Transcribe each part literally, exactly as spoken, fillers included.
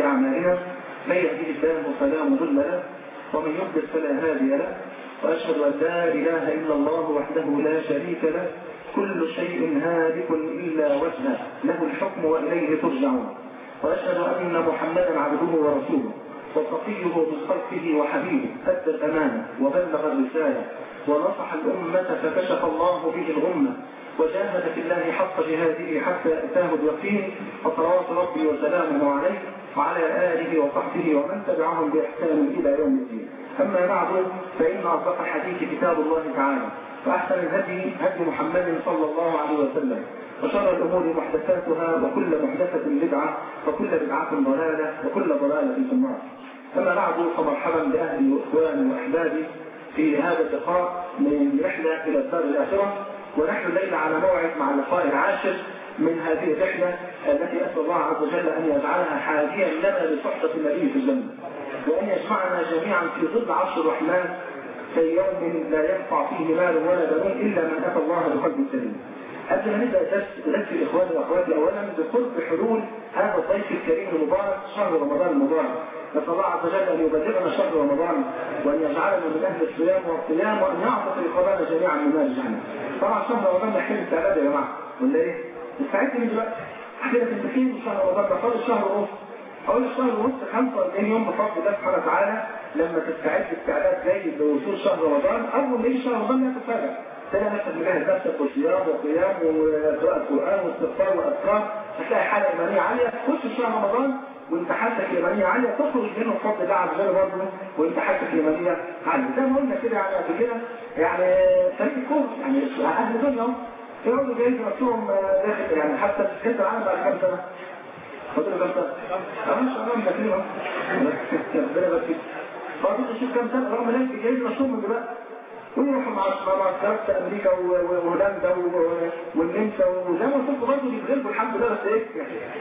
أعمالنا، من يهده الله فلا مضل له ومن يضلل فلا هادي له، وأشهد أن لا إله إلا الله وحده لا شريك له، كل شيء هالك إلا وجهه، له الحكم وإليه ترجعون. وأشهد أن محمدا عبده ورسوله وصفيه من خلقه وحبيبه، أدى الأمانة وبلغ الرسالة ونصح الأمة فكشف الله به الغمة، وجاهد في الله حق جهاده حتى أتاه اليقين، فصلوات ربي وسلامه عليه وعلى آله وصحبه ومن تبعهم بإحسان إلى يوم الدين. أما بعد، فإن أصدق الحديث كتاب الله تعالى، وأحسن الهدي هدي محمد صلى الله عليه وسلم، وشر الأمور محدثاتها، وكل محدثة بدعة، وكل بدعة ضلالة، وكل ضلالة في النار. أما بعد، فمرحبا بأهلي وإخواني وأحبابي في هذا اللقاء من رحلة إلى الدار الآخرة، ونحن الليلة على موعد مع اللقاء العاشر من هذه الرحلة التي أسأل الله عز وجل أن يجعلها حاديا لنا لصحبة النبي في الجنة، وأن يجمعنا جميعا في ظل عرش الرحمن في يوم لا ينفع فيه مال ولا بنون إلا من أتى الله بقلب سليم. قبل ما نبدأ درس أذكر إخواني وأخواتي أولا بقرب حلول هذا الضيف الكريم المبارك شهر رمضان المبارك. نسأل الله عز وجل أن يبلغنا شهر رمضان، وأن يجعلنا من أهل الصيام والقيام، وأن يعطف رقابنا جميعا من نار جهنم. طبعا شهر رمضان محتاج استعداد يا جماعة، ولا إيه؟ استعدت من دلوقتي. أحكي لك أنت فين شهر رمضان؟ بقول الشهر ونص. أقول الشهر ونص خمسة وأربعين يوم بفضل الله سبحانه وتعالى، لما تستعد استعداد جيد لوصول شهر رمضان. أول ما يجي شهر رمضان لا تتفاجأ، تلاقي نفسك مجهز نفسك وصيام وقيام وقراءة القرآن واستغفار وأذكار، هتلاقي حالة إيمانية عالية. تخش شهر رمضان وانت حالتك الإيمانية عالية، تخرج منه بفضل الله عز وجل برضه وانت حالتك الإيمانية عالية. زي ما قلنا كده يعني قبل كده، يعني فريق الكورة يعني أهل الدنيا يقعدوا جايين نفسهم داخل، يعني حتى في كأس العالم بعد كام سنة؟ فاضل كام سنة؟ أه ما شاء الله مذاكرين أهو. ربنا يبارك فيك. فاضل تشوف كام سنة رغم ذلك جايين نفسهم من دلوقتي. ويروحوا مع معسكرات في امريكا وهولندا والنمسا، وزي ما قلت برضه بيتغلبوا الحمد لله. بس ايه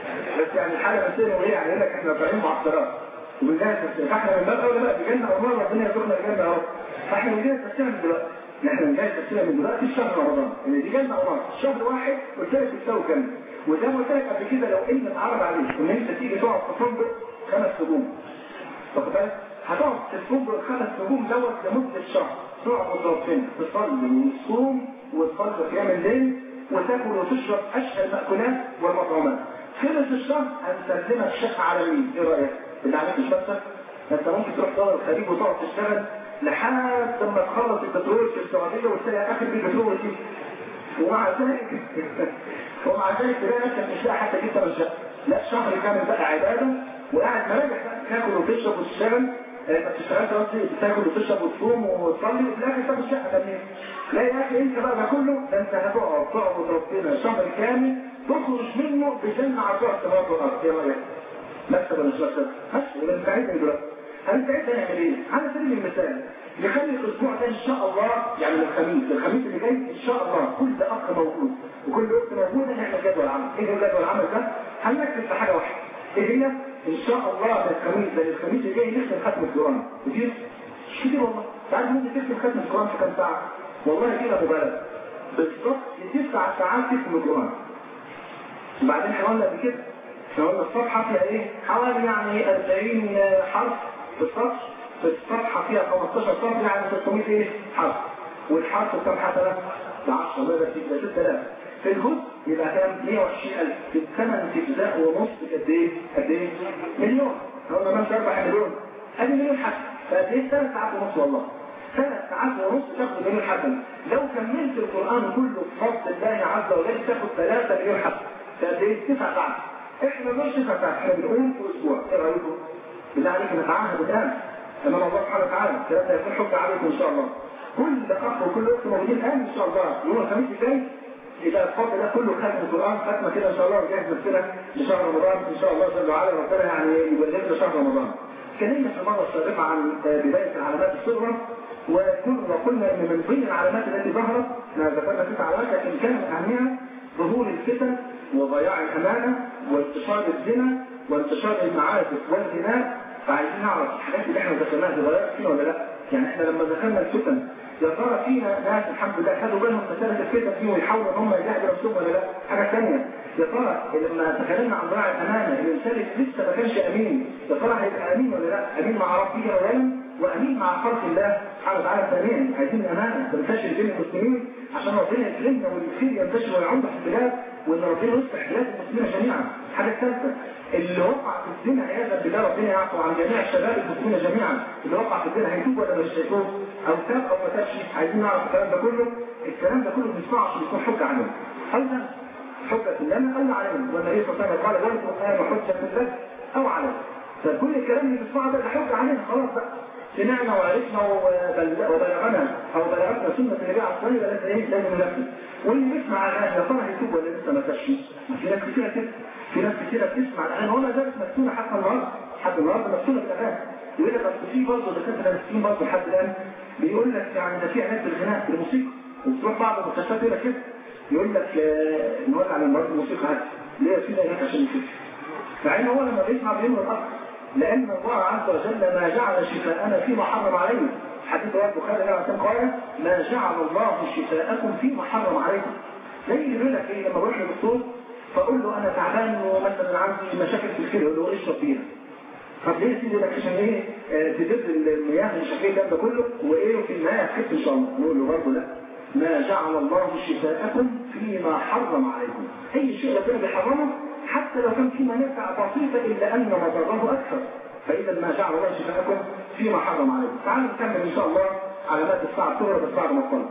بس يعني الحاله النفسيه وايه يعني يقول لك احنا طالعين معسكرات وبنجهز نفسنا، فاحنا من باب اولى بقى بجنه او نار ربنا يرزقنا الجنه يا رب. فاحنا بنجهز نفسنا من دلوقتي، احنا بنجهز نفسنا من دلوقتي في شهر رمضان، ان دي جنه او نار. شهر واحد قلت لك بتساوي كام؟ وزي ما قلت لك قبل كده، لو ان اتعرض عليك ان انت تيجي تقعد في فندق خمس نجوم، واخد بالك؟ هتقعد في الفندق الخمس نجوم دوت لمده شهر، تقعد متوفين تصلي وتصوم وتصلي قيام الليل وتاكل وتشرب اشهى المأكولات والمطعومات. خلص الشهر هنسلمك شقة عالمية. ايه رايك؟ اللي عليك مش بس انت ممكن تروح دول الخليج وتقعد تشتغل لحد لما تخلص البترول في السعوديه وتلاقي اخر البترول وتيجي، ومع ذلك ومع ذلك تلاقي نفسك مش لاقي حتى جدا من شقة. لا، شهر كامل بقى عباده وقاعد مراجع بقى، تاكل وتشرب وتشتغل. انت بتشتغلش قصدي بتاكل وتشرب وتصوم وتصلي وفي الاخر تاخد شقه كمان. لا يا اخي انت بقى ده كله ده انت هتقعد تقعد ربنا شهر كامل تخرج منه بجنه عرضها السماوات والارض. ايه رايك؟ مكسب ولا مش مكسب؟ مكسب. ولا نستعد من دلوقتي. هنستعد نعمل ايه؟ على سبيل المثال نخلي الاسبوع ده ان شاء الله، يعني الخميس الخميس اللي جاي ان شاء الله كل اخ موجود وكل اخت موجوده نعمل جدول عمل. ايه جدول العمل ده؟ هنركز في حاجه واحده. ايه هي؟ ان شاء الله ده الخميس ده الخميس اللي جاي نختم ختم القران. كتير؟ مش كتير والله. تعرف ممكن تختم ختم القران في كام ساعه؟ والله كده مبالغ. بالظبط تسع ساعات تختم القران. وبعدين احنا قلنا قبل كده، احنا قلنا الصفحه فيها ايه؟ حوالي يعني أربعين حرف في السطر. في الصفحه فيها خمستاشر سطر، يعني ستمية ايه؟ حرف. والحرف كام حسنه؟ ب عشرة ماذا في ستة آلاف. في الجزء يبقى كام؟ مية وعشرين ألف. في الثمن في اجزاء ونص قد ايه؟ قد ايه؟ مليون. قلنا ما تربح مليون. ادي مليون حسنه. فقد ايه؟ ثلاث ساعات ونص والله. ثلاث ساعات ونص تاخد مليون حسنه. لو كملت القران كله بفضل الله عز وجل تاخد ثلاثة مليون حسنه. فقد ايه؟ تسع ساعات. احنا مش تسع ساعات، احنا بنقول في اسبوع. ايه رايكم؟ بالله عليك نتعهد الان امام الله سبحانه وتعالى، الكلام ده يكون حجه عليكم ان شاء الله. كل اخ وكل اخت موجودين الان ان شاء الله يوم الخميس الجاي يبقى الفضل ده كله ختم القران ختمه كده ان شاء الله، ونجهز نفسنا لشهر رمضان ان شاء الله جل وعلا. ربنا يعني يبلغنا شهر رمضان. اتكلمنا في المره السابقه عن بدايه العلامات الصغرى، وقلنا ان من ضمن العلامات التي ظهرت، احنا ذكرنا ست علامات لكن كان من اهمها ظهور الفتن وضياع الامانه وانتشار الزنا وانتشار المعازف والزنا. فعايزين نعرف الحاجات اللي احنا ذكرناها دي اتغيرت فينا ولا لا؟ يعني احنا لما دخلنا الفتن يا ترى فينا ناس الحمد لله خدوا بالهم مساله الفتن دي ويحاولوا ان هم يجاهدوا نفسهم ولا لا؟ حاجه ثانيه، يا ترى لما تكلمنا عن ضياع الامانه الانسان اللي لسه ما كانش امين يا ترى هيبقى امين ولا لا؟ امين مع ربه اولا وامين مع خلق الله سبحانه وتعالى ثانيا. عايزين الامانه تنتشر بين المسلمين عشان ربنا يكرمنا والخير ينتشر ويعم في البلاد وان ربنا يصلح بلاد المسلمين جميعا. حاجه ثالثه اللي وقع في الزنا عياذا بالله ربنا يعفو عن جميع الشباب المسلمين جميعا، اللي وقع في الزنا هيتوب ولا مش هيتوب؟ او تاب او ما تابش؟ عايزين نعرف الكلام ده كله. الكلام ده كله ما بنسمعش بيكون حجه علينا. اولا حجه لنا او علينا، والنبي صلى الله عليه وسلم قال لا القران حجه لك او علينا. فكل الكلام اللي بنسمعه ده حجه علينا خلاص بقى. سمعنا وعرفنا وبلغنا او بلغتنا سنه النبي عليه الصلاه والسلام ايه لازم ننفذ. واللي بيسمع الاغاني يا ترى هيتوب ولا لسه ما تابش؟ في ناس كتيره كده، في ناس كتيره بتسمع الاغاني وما زالت مسؤوله حتى النهارده، حتى النهارده مسؤوله بالاغاني. يقول لك اصل في برضه دكاتره نفسيين برضه لحد الان بيقول لك يعني ده في علاج بالغناء بالموسيقى، وبتروح بعض المستشفيات يقول لك كده، يقول لك آه نولع على المرض الموسيقى هات ليه يا سيدي هناك عشان يشوف. مع ان هو لما بيسمع بيمر اكتر، لان الله عز وجل ما جعل شفاءنا فيما حرم علينا. حديث رواه البخاري عليه قال ما جعل الله شفاءكم فيما حرم عليكم. زي اللي بيقول لك ايه لما بروح للدكتور فاقول له انا تعبان ومثلا عندي مشاكل في الكلى، يقول له اشرب فيها. طب ليه يا سيدي لك عشان ايه تدب المياه المشاكل ده كله وايه وفي النهايه هتخف ان شاء الله. نقول له برضه لا، ما جعل الله شفاءكم فيما حرم عليكم. اي شيء ربنا بيحرمه حتى لو كان فيه منافع بسيطه الا ان مضره اكثر. فاذا ما جعل الله شفاءكم فيما حرم عليكم. تعالوا نكمل ان شاء الله علامات الساعه الكبرى بس بعد ما نصلي.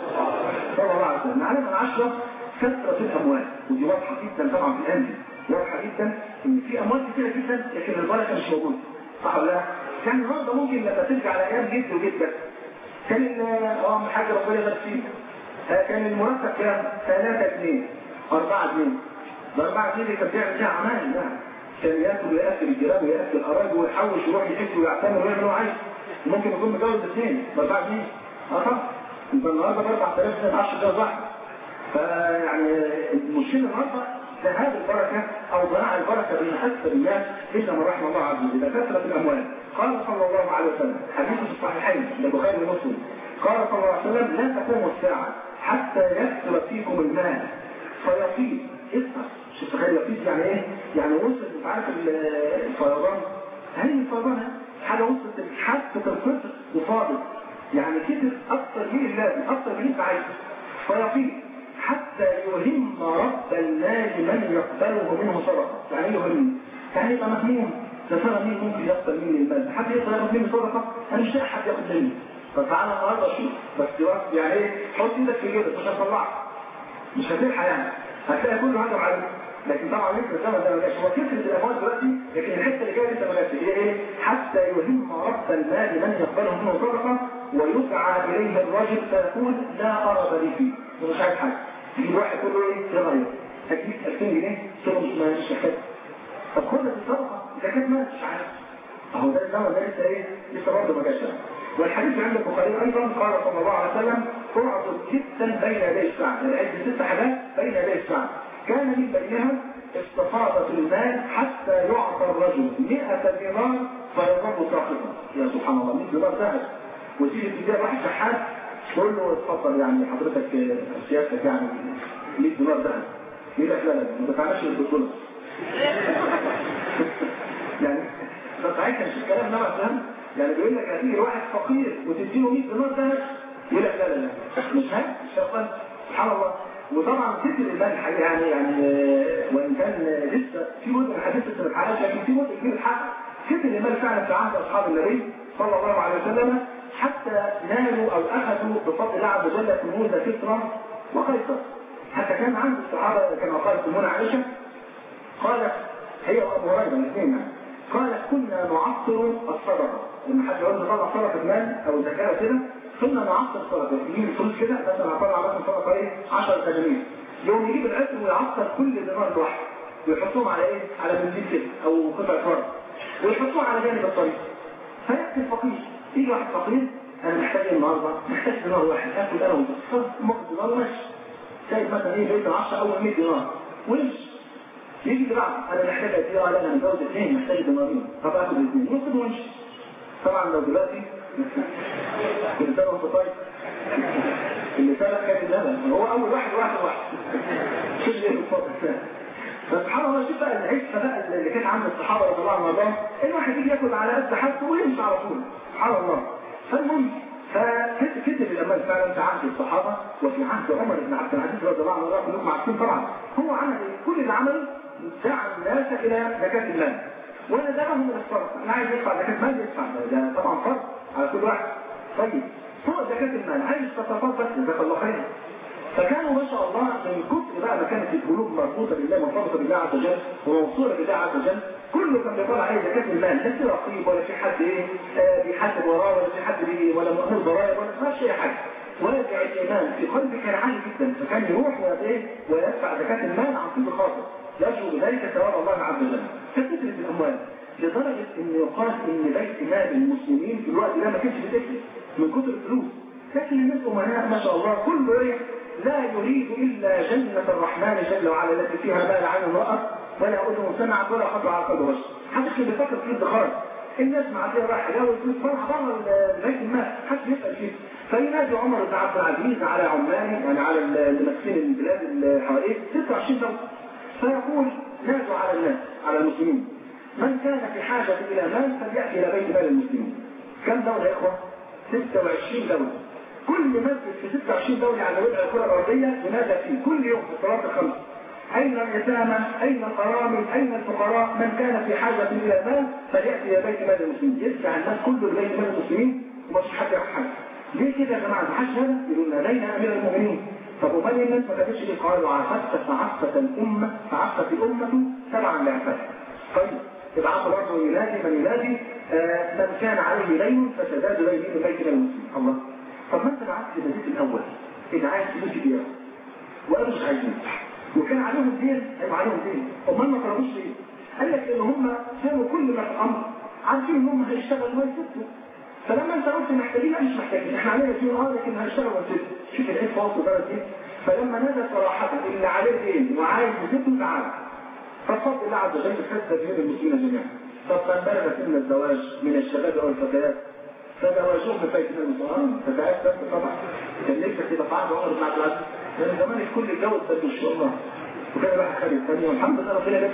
صلى الله عليه وسلم. العلامه العشره كثره الاموال، ودي واضحه جدا طبعا في الان واضحه جدا ان في اموال كثيره جدا لكن البركه مش موجوده. صح ولا لا؟ كان النهارده ممكن لما ترجع لايام جد وجدك كان اه حاجه ربنا يبارك فيك كان المرتب كام؟ ثلاثة جنيه أربعة جنيه. ال أربعة جنيه اللي كان بيعمل فيها عمال يعني كان ياكل وياكل الجيران وياكل القرايب ويحوش يروح يحج ويعتمر ويعمل اللي هو عايزه. ممكن يكون متجوز اثنين ب أربعة جنيه. اه طبعا انت النهارده ب أربعة آلاف جنيه عشرة جنيه واحد. فيعني المشكله النهارده ذهاب البركه او ضياع البركه بين اكثر الناس الا من رحم الله عز وجل. كثره الاموال. قال صلى الله عليه وسلم حديث في الصحيحين للبخاري ومسلم قال صلى الله عليه وسلم لا تقوم الساعه حتى يكثر فيكم المال فيفيض. اسمع شوف تخيل يفيض يعني ايه؟ يعني وصل انت عارف الفيضان هل الفيضان حاجه وصلت حتى القطر وفاضت يعني كتر اكثر من اللازم اكثر من اللي انت عايزه فيفيض حتى يهم رب المال من يقبله منه صدقه. يعني ايه يهم؟ يعني يبقى مهموم ده ترى مين ممكن يقبل مني المال؟ حد يقدر ياخد مني صدقه؟ انا مش لاقي حد ياخد مني. فتعالى النهارده شوف بس يعني ايه حط ايدك في جيبك مش هتطلعها مش هتلحق يعني هتلاقي كله هجم عليك. لكن طبعا لسه الزمن ده ما جاش. هو كثره الاموال دلوقتي لكن الحته اللي جايه لسه ما جاتش هي ايه؟ حتى يهم رب المال من يقبله منه صدقه ويدعى اليه الرجل فيقول لا ارى لي فيه ومش عايز حاجه. يجي واحد يقول له ايه؟ يا غير هتجيب ألفين جنيه تقول له مش مش محتاج. طب خد الصدقه اذا كانت ما مش عارف. اهو ده الزمن ده لسه ايه؟ لسه برضه ما جاش. والحديث عند البخاري ايضا قال صلى الله عليه وسلم تعرض جدا بين يدي الساعه. العد ست حاجات بين يدي الساعه كان من بينها استفاضه المال حتى يعطى الرجل مئة دينار فيظل ساقطا. يا سبحان الله مئة دينار ذهب وتيجي تجيب واحد شحات تقول له اتفضل يعني حضرتك سيادتك يعني مئة دينار ذهب يقول لك لا لا ما دفعناش للدكتور يعني فساعتها مش الكلام ده مثلا يعني بيقول لك هتيجي واحد فقير وتديله مئة دينار ذهب يقول لك لا لا لا مش هاي مش شغال. سبحان الله. وطبعا كتر المال الحقيقه يعني يعني وان كان لسه في جزء من الحديث لسه ما اتحققش لكن في جزء كبير اتحقق. كتر المال فعلا في عهد اصحاب النبي صلى الله عليه وسلم حتى نالوا او اخذوا بفضل الله عز وجل كنوز كسرى وقيصر. حتى كان عند الصحابه كما قالت امنا عائشه قالت هي وابو هريره الاثنين قالت كنا نعطر الصدقه لما حد يقول نطلع صدقه مال او زكاه كده كنا نعطر الصدقه يجيب الفلوس كده مثلا هطلع مثلا صدقه ايه عشرة دنانير يوم يجيب العطر ويعطر كل دينار لوحده ويحطوهم على ايه على بنزين كده او قطع فرد ويحطوه على جانب الطريق. فيأتي الفقير يجي واحد فقير انا محتاج النهارده محتاج دينار واحد اكل انا وانت ممكن دينار وماشي سايب مثلا ايه بيت عشرة اول مئة دينار ويمشي. يجي اللي بعد انا محتاج اديه لا انا متجوز اثنين محتاج دينارين طب اخد الاثنين ياخد ويمشي. طبعا لو دلوقتي كل سنة وانت طيب. اللي سنة كان اللبن هو أول واحد واحد واحد شو اللي بالفضل. فسبحان الله شوف بقى العيشة بقى اللي كانت عند الصحابة رضي الله عنهم، الواحد يجي ياكل على قد حالته ويمشي على طول سبحان الله. فالمهم فكتب الأمال فعلا في عهد الصحابة وفي عهد عمر بن عبد العزيز رضي الله عنه كلكم عارفين طبعا. هو عمل كل اللي عمله دعا الناس إلى زكاة المال وأنا دعهم من الفرض. أنا عايز يدفع زكاة مال يدفع ده طبعا فرض على كل واحد. طيب فوق زكاة المال عايز تتصدق جزاك الله خير. فكانوا ما شاء الله من كتر بقى ما كانت القلوب مربوطه بالله مرتبطه بالله عز وجل وموصوله بالله عز وجل، كله كان بيطلع عليه زكاه المال، لا في رقيب ولا في حد ايه آه بيحاسب وراه ولا في حد بي ولا مأمور ضرائب ولا ما شيء حاجه. واقع الايمان في قلبه كان عالي جدا، فكان يروح وايه ويدفع زكاه المال عن كل خاطر يرجو بذلك ثواب الله عز وجل. فكثرت الاموال لدرجه ان يقال ان بيت مال المسلمين في الوقت ده ما كانش بيتكفي من كثر الفلوس، لكن الناس امناء ما شاء الله كله ايه لا يريد إلا جنة الرحمن جل وعلا التي فيها ما لا عين رأت ولا أذن سمعت ولا خطر على قلب بشر. حدش اللي بيفكر في الادخار، الناس معديه رايحه جايه والفلوس فرحه بره بيت المال، حدش بيسأل فيه. فينادي عمر بن عبد العزيز على عماله يعني على المسكين البلاد اللي حواليه ستة وعشرين دولة، فيقول نادوا على الناس على المسلمين من كان في حاجة إلى مال فليأتي إلى بيت مال المسلمين. كم دولة يا إخوة؟ ستة وعشرين دولة. كل مسجد في ستة وعشرين دولة على وجه الكرة الأرضية ينادى فيه كل يوم في الصلاة الخمس أين اليتامى؟ أين الأرامل؟ أين الفقراء؟ من كان في حاجة إلى مال فليأتي إلى بيت مال المسلمين. يرجع الناس كله لبيت مال المسلمين ومش حد يعرف حاجة. ليه كده يا جماعة؟ محدش هذا؟ يقولون لدينا أمير المؤمنين. طب ومن الناس ما كانتش ليه؟ قالوا عفت فعفت الأمة فعفت الأمة تبعا لعفتها. طيب يبقى برضه ينادي من ينادي آه من كان عليه دين فسداد دينه من بيت مال المسلمين. الله. طب ما انت بعت النزيف الاول اللي عايز فلوس كبيره وقالوا مش عايزين وكان عليهم دين ايوه عليهم دين امال ما طلبوش ليه؟ قال لك ان هم كانوا كل ما في الامر عارفين ان هم هيشتغلوا ويسدوا، فلما انت قلت محتاجين مش محتاجين احنا علينا دين اه لكن هنشتغل ويسدوا. شوف العيب فاصل بلد دي. فلما نادى صراحه اللي عليه دين وعايز يسدوا تعالى فبفضل الله عز وجل حسب دين المسلمين جميعا. طب من بلغ سن الزواج من الشباب او الفتيات فزواجهم في بيت المسلمين فتيات بس طبعا كان نفسك تبقى في عهد عمر بن عبد العزيز لان زمان الكل اتجوز بس ان شاء الله وكان واحد خد الثانيه والحمد لله ربنا يبارك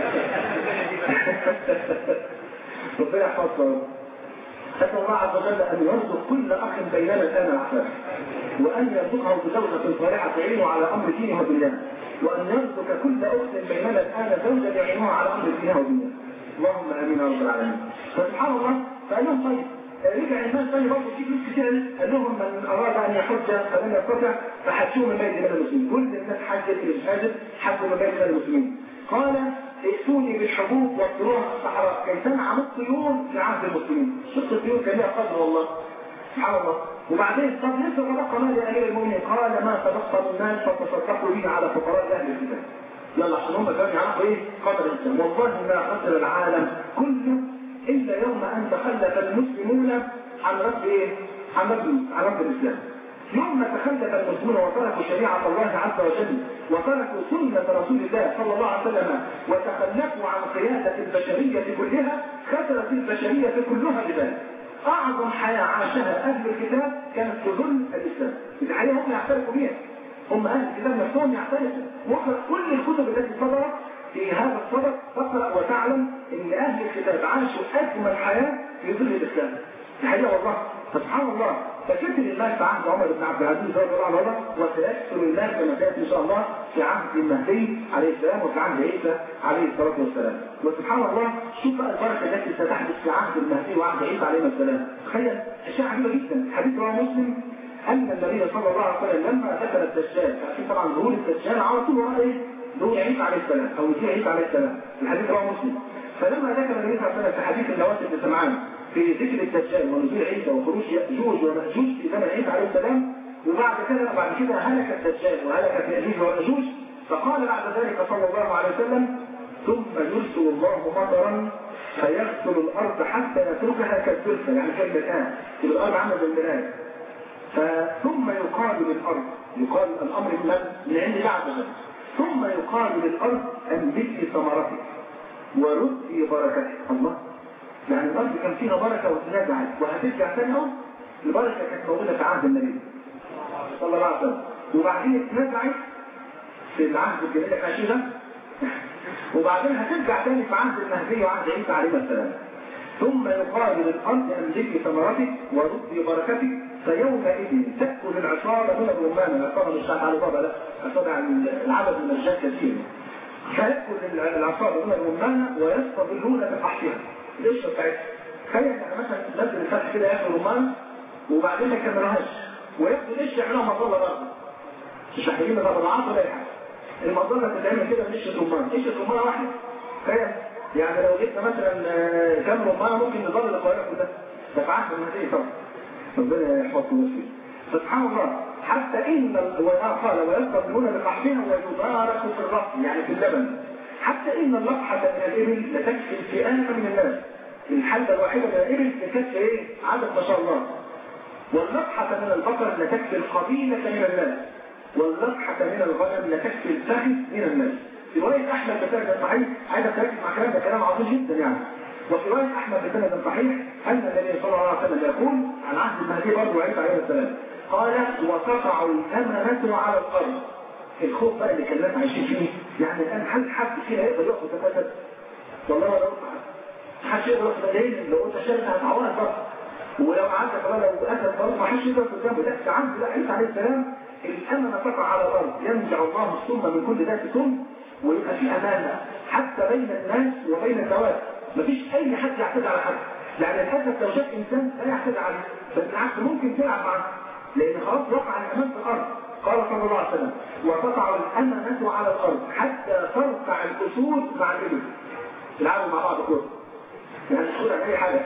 ربنا يحفظه. أسأل الله عز وجل أن يرزق كل أخ بيننا الآن الأحلام وأن يرزقه بزوجة صالحة تعينه على أمر دينه ودنياه وأن يرزق كل أخت بيننا الآن زوجة يعينها على أمر دينها ودنياه. اللهم آمين يا رب العالمين. فسبحان الله فقال لهم طيب رجع الناس تاني برضه في فلوس كتير قال لهم من أراد أن يحج فلن يستطع فحجوه من بيت مال المسلمين. كل الناس حجت اللي مش حاجت حجوا من بيت مال المسلمين. قال ائتوني بالحبوب والطيور في الصحراء كي تنعم الطيور في عهد المسلمين. شفت الطيور كان لها قدر والله سبحان الله. وبعدين طب لسه تبقى مال يا امير المؤمنين؟ قال ما تبقى من مال فتصدقوا به على فقراء اهل الكتاب. يلا عشان هم كانوا يعرفوا ايه قدر الاسلام. والله ما قدر العالم كله الا يوم ان تخلف المسلمون عن رب ايه؟ عن رب عن رب الاسلام. يوم ما تخلف المسلمون وتركوا شريعة الله عز وجل وتركوا سنة رسول الله صلى الله عليه وسلم وتخلفوا عن قيادة البشرية كلها خسرت البشرية كلها بذلك. أعظم حياة عاشها أهل الكتاب كانت في ظل الإسلام. الحقيقة هم يعترفوا بها. هم أهل الكتاب نفسهم يعترفوا. واقرأ كل الكتب التي صدرت في هذا الصدد تقرأ وتعلم أن أهل الكتاب عاشوا أجمل حياة في ظل الإسلام. الحقيقة والله سبحان الله. فكثر المال في عهد عمر بن عبد العزيز رضي الله عنه وسيكثر المال كما سياتي ان شاء الله في عهد المهدي عليه السلام وفي عهد عيسى عليه الصلاه والسلام. وسبحان الله شوف بقى البركه التي ستحدث في عهد المهدي وعهد عيسى عليه السلام. تخيل اشياء عجيبه جدا. حديث رواه مسلم ان النبي صلى الله عليه وسلم لما ذكر الدجال فاكيد طبعا ظهور الدجال على طول وراه ايه؟ ظهور عيسى عليه السلام او وجيه عيسى عليه السلام. الحديث رواه مسلم. فلما ذكر النبي صلى الله عليه وسلم في حديث النواس بن سمعان في ذكر الدجال ونزول عيسى وخروج يأجوج ومأجوج في زمن عيسى عليه السلام وبعد كده بعد كده هلك الدجال وهلكت يأجوج ومأجوج فقال بعد ذلك صلى الله عليه وسلم ثم يرسل الله مطرا فيغسل الأرض حتى يتركها كالزلفة يعني كلمة الآن الأرض عاملة بالملاية ثم يقال للأرض يقال الأمر من من عند الله عز وجل ثم يقال للأرض أنبتي ثمرتك وردي بركتك. الله يعني الارض كان فيها بركه وتنازعت وهترجع تاني اهو. البركه كانت موجوده في عهد النبي صلى الله عليه وسلم، وبعدين اتنازعت في العهد الجديد اللي احنا عايشين ده، وبعدين هترجع تاني في عهد المهدي وعهد عيسى عليه السلام. ثم يقال للارض امسكي ثمرتك وردي بركتك، فيومئذ تاكل العصابه من الرمان. العصابه مش بتاعت علي بابا، لا، عصابه عن العدد من الرجال كثير. فياكل العصابه من الرمان ويستظلون بقحطها، القشره بتاعتها. تخيل يعني مثلا نزل الفتح كده ياكل رمان وبعدين ما يكملوهاش وياخدوا القشره يعملوها مظله برضه. مش محتاجين مطلعات ولا اي حاجه. المظله بتتعمل كده من قشره رمان، قشره رمان واحده. تخيل يعني لو جبنا مثلا كام رمانه ممكن نظل القاهره كلها. ده في عهد المهدي طبعا. ربنا يحفظه ويسلمه. سبحان الله، حتى ان قال ويستظلون بقحطها ويبارك في الرطب يعني في اللبن، حتى ان اللقحه من الابل لتكفي الفئام من الناس. الحلبه الواحده من الابل لتكفي ايه؟ عدد ما شاء الله. واللقحه من البقر لتكفي القبيله من الناس. واللقحه من الغنم لتكفي الفخذ من الناس. في روايه احمد بسند صحيح، عايزك تركز مع كلام ده، كلام عظيم جدا يعني. وفي روايه احمد بسند صحيح ان النبي صلى الله عليه وسلم يقول عن عهد المهدي برضه وعيسى عليه السلام، قال وتقع الامنه على الارض. الخوف بقى اللي كان الناس عايشين فيه، يعني الان هل حد فينا يقدر يقف يتفتت؟ والله لو حد يقدر يقف ملايين، لو قلت شارك هتعورك بقى. ولو قعدت كمان لو اسد برضه ما حدش يقدر قدامه. لا، في عهد عيسى عليه السلام الامنه تقع على الارض، ينزع الله السم من كل ذات سم ويبقى في امان حتى بين الناس وبين الدواب. مفيش اي حد يعتدي على حد، يعني الاسد لو شاف انسان لا يعتدي عليه، بل بالعكس ممكن تلعب معاه، لان خلاص وقع الامان في الارض. قال صلى الله عليه وسلم وتقع الامانه على الارض حتى ترقع الاسود مع الابل. يلعبوا مع بعض كوره، يعني مش كوره اي حاجه.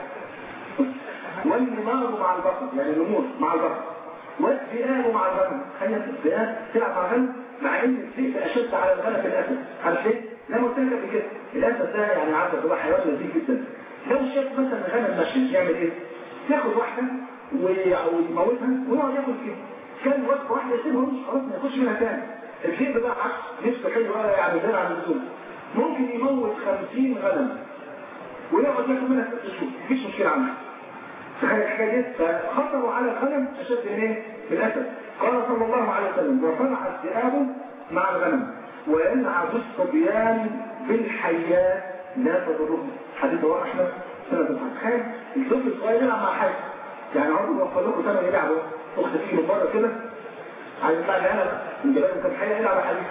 والنمار مع البقر، يعني النمور مع البقر. والذئاب مع الغنم. تخيل الذئاب تلعب مع الغنم، مع ان الذئب اشد على الغنم في الاسد. عارف ليه؟ لما قلت لك قبل كده الاسد ده يعني عارف هو حيوان لذيذ جدا. لو شاف مثلا الغنم ماشي يعمل ايه؟ ياخد واحده ويموتها ويقعد ياكل فيها. كان وقت واحده يسيبها مش خلاص ما ياكلش منها تاني. الذئب بقى عكس نفسه حلو يعني زي عن اللزوم. ممكن يموت خمسين غنم ويقعد ياكل منها ست شهور، مفيش مشكله عنها. تخيل الحكايه دي، فخطروا على الغنم اشد من ايه؟ من الاسد. قال صلى الله عليه وسلم وصنع الذئاب مع الغنم ويلعب الصبيان بالحيات لا تضرهم. حديث رواه احمد سنه صحيح. تخيل الطفل الصغير يلعب مع حاجه، يعني عمره وصل لكم سنه يلعبوا اخت فيه من بره كده عايز يطلع لي انا من جبال كان حقيقه يلعب حديث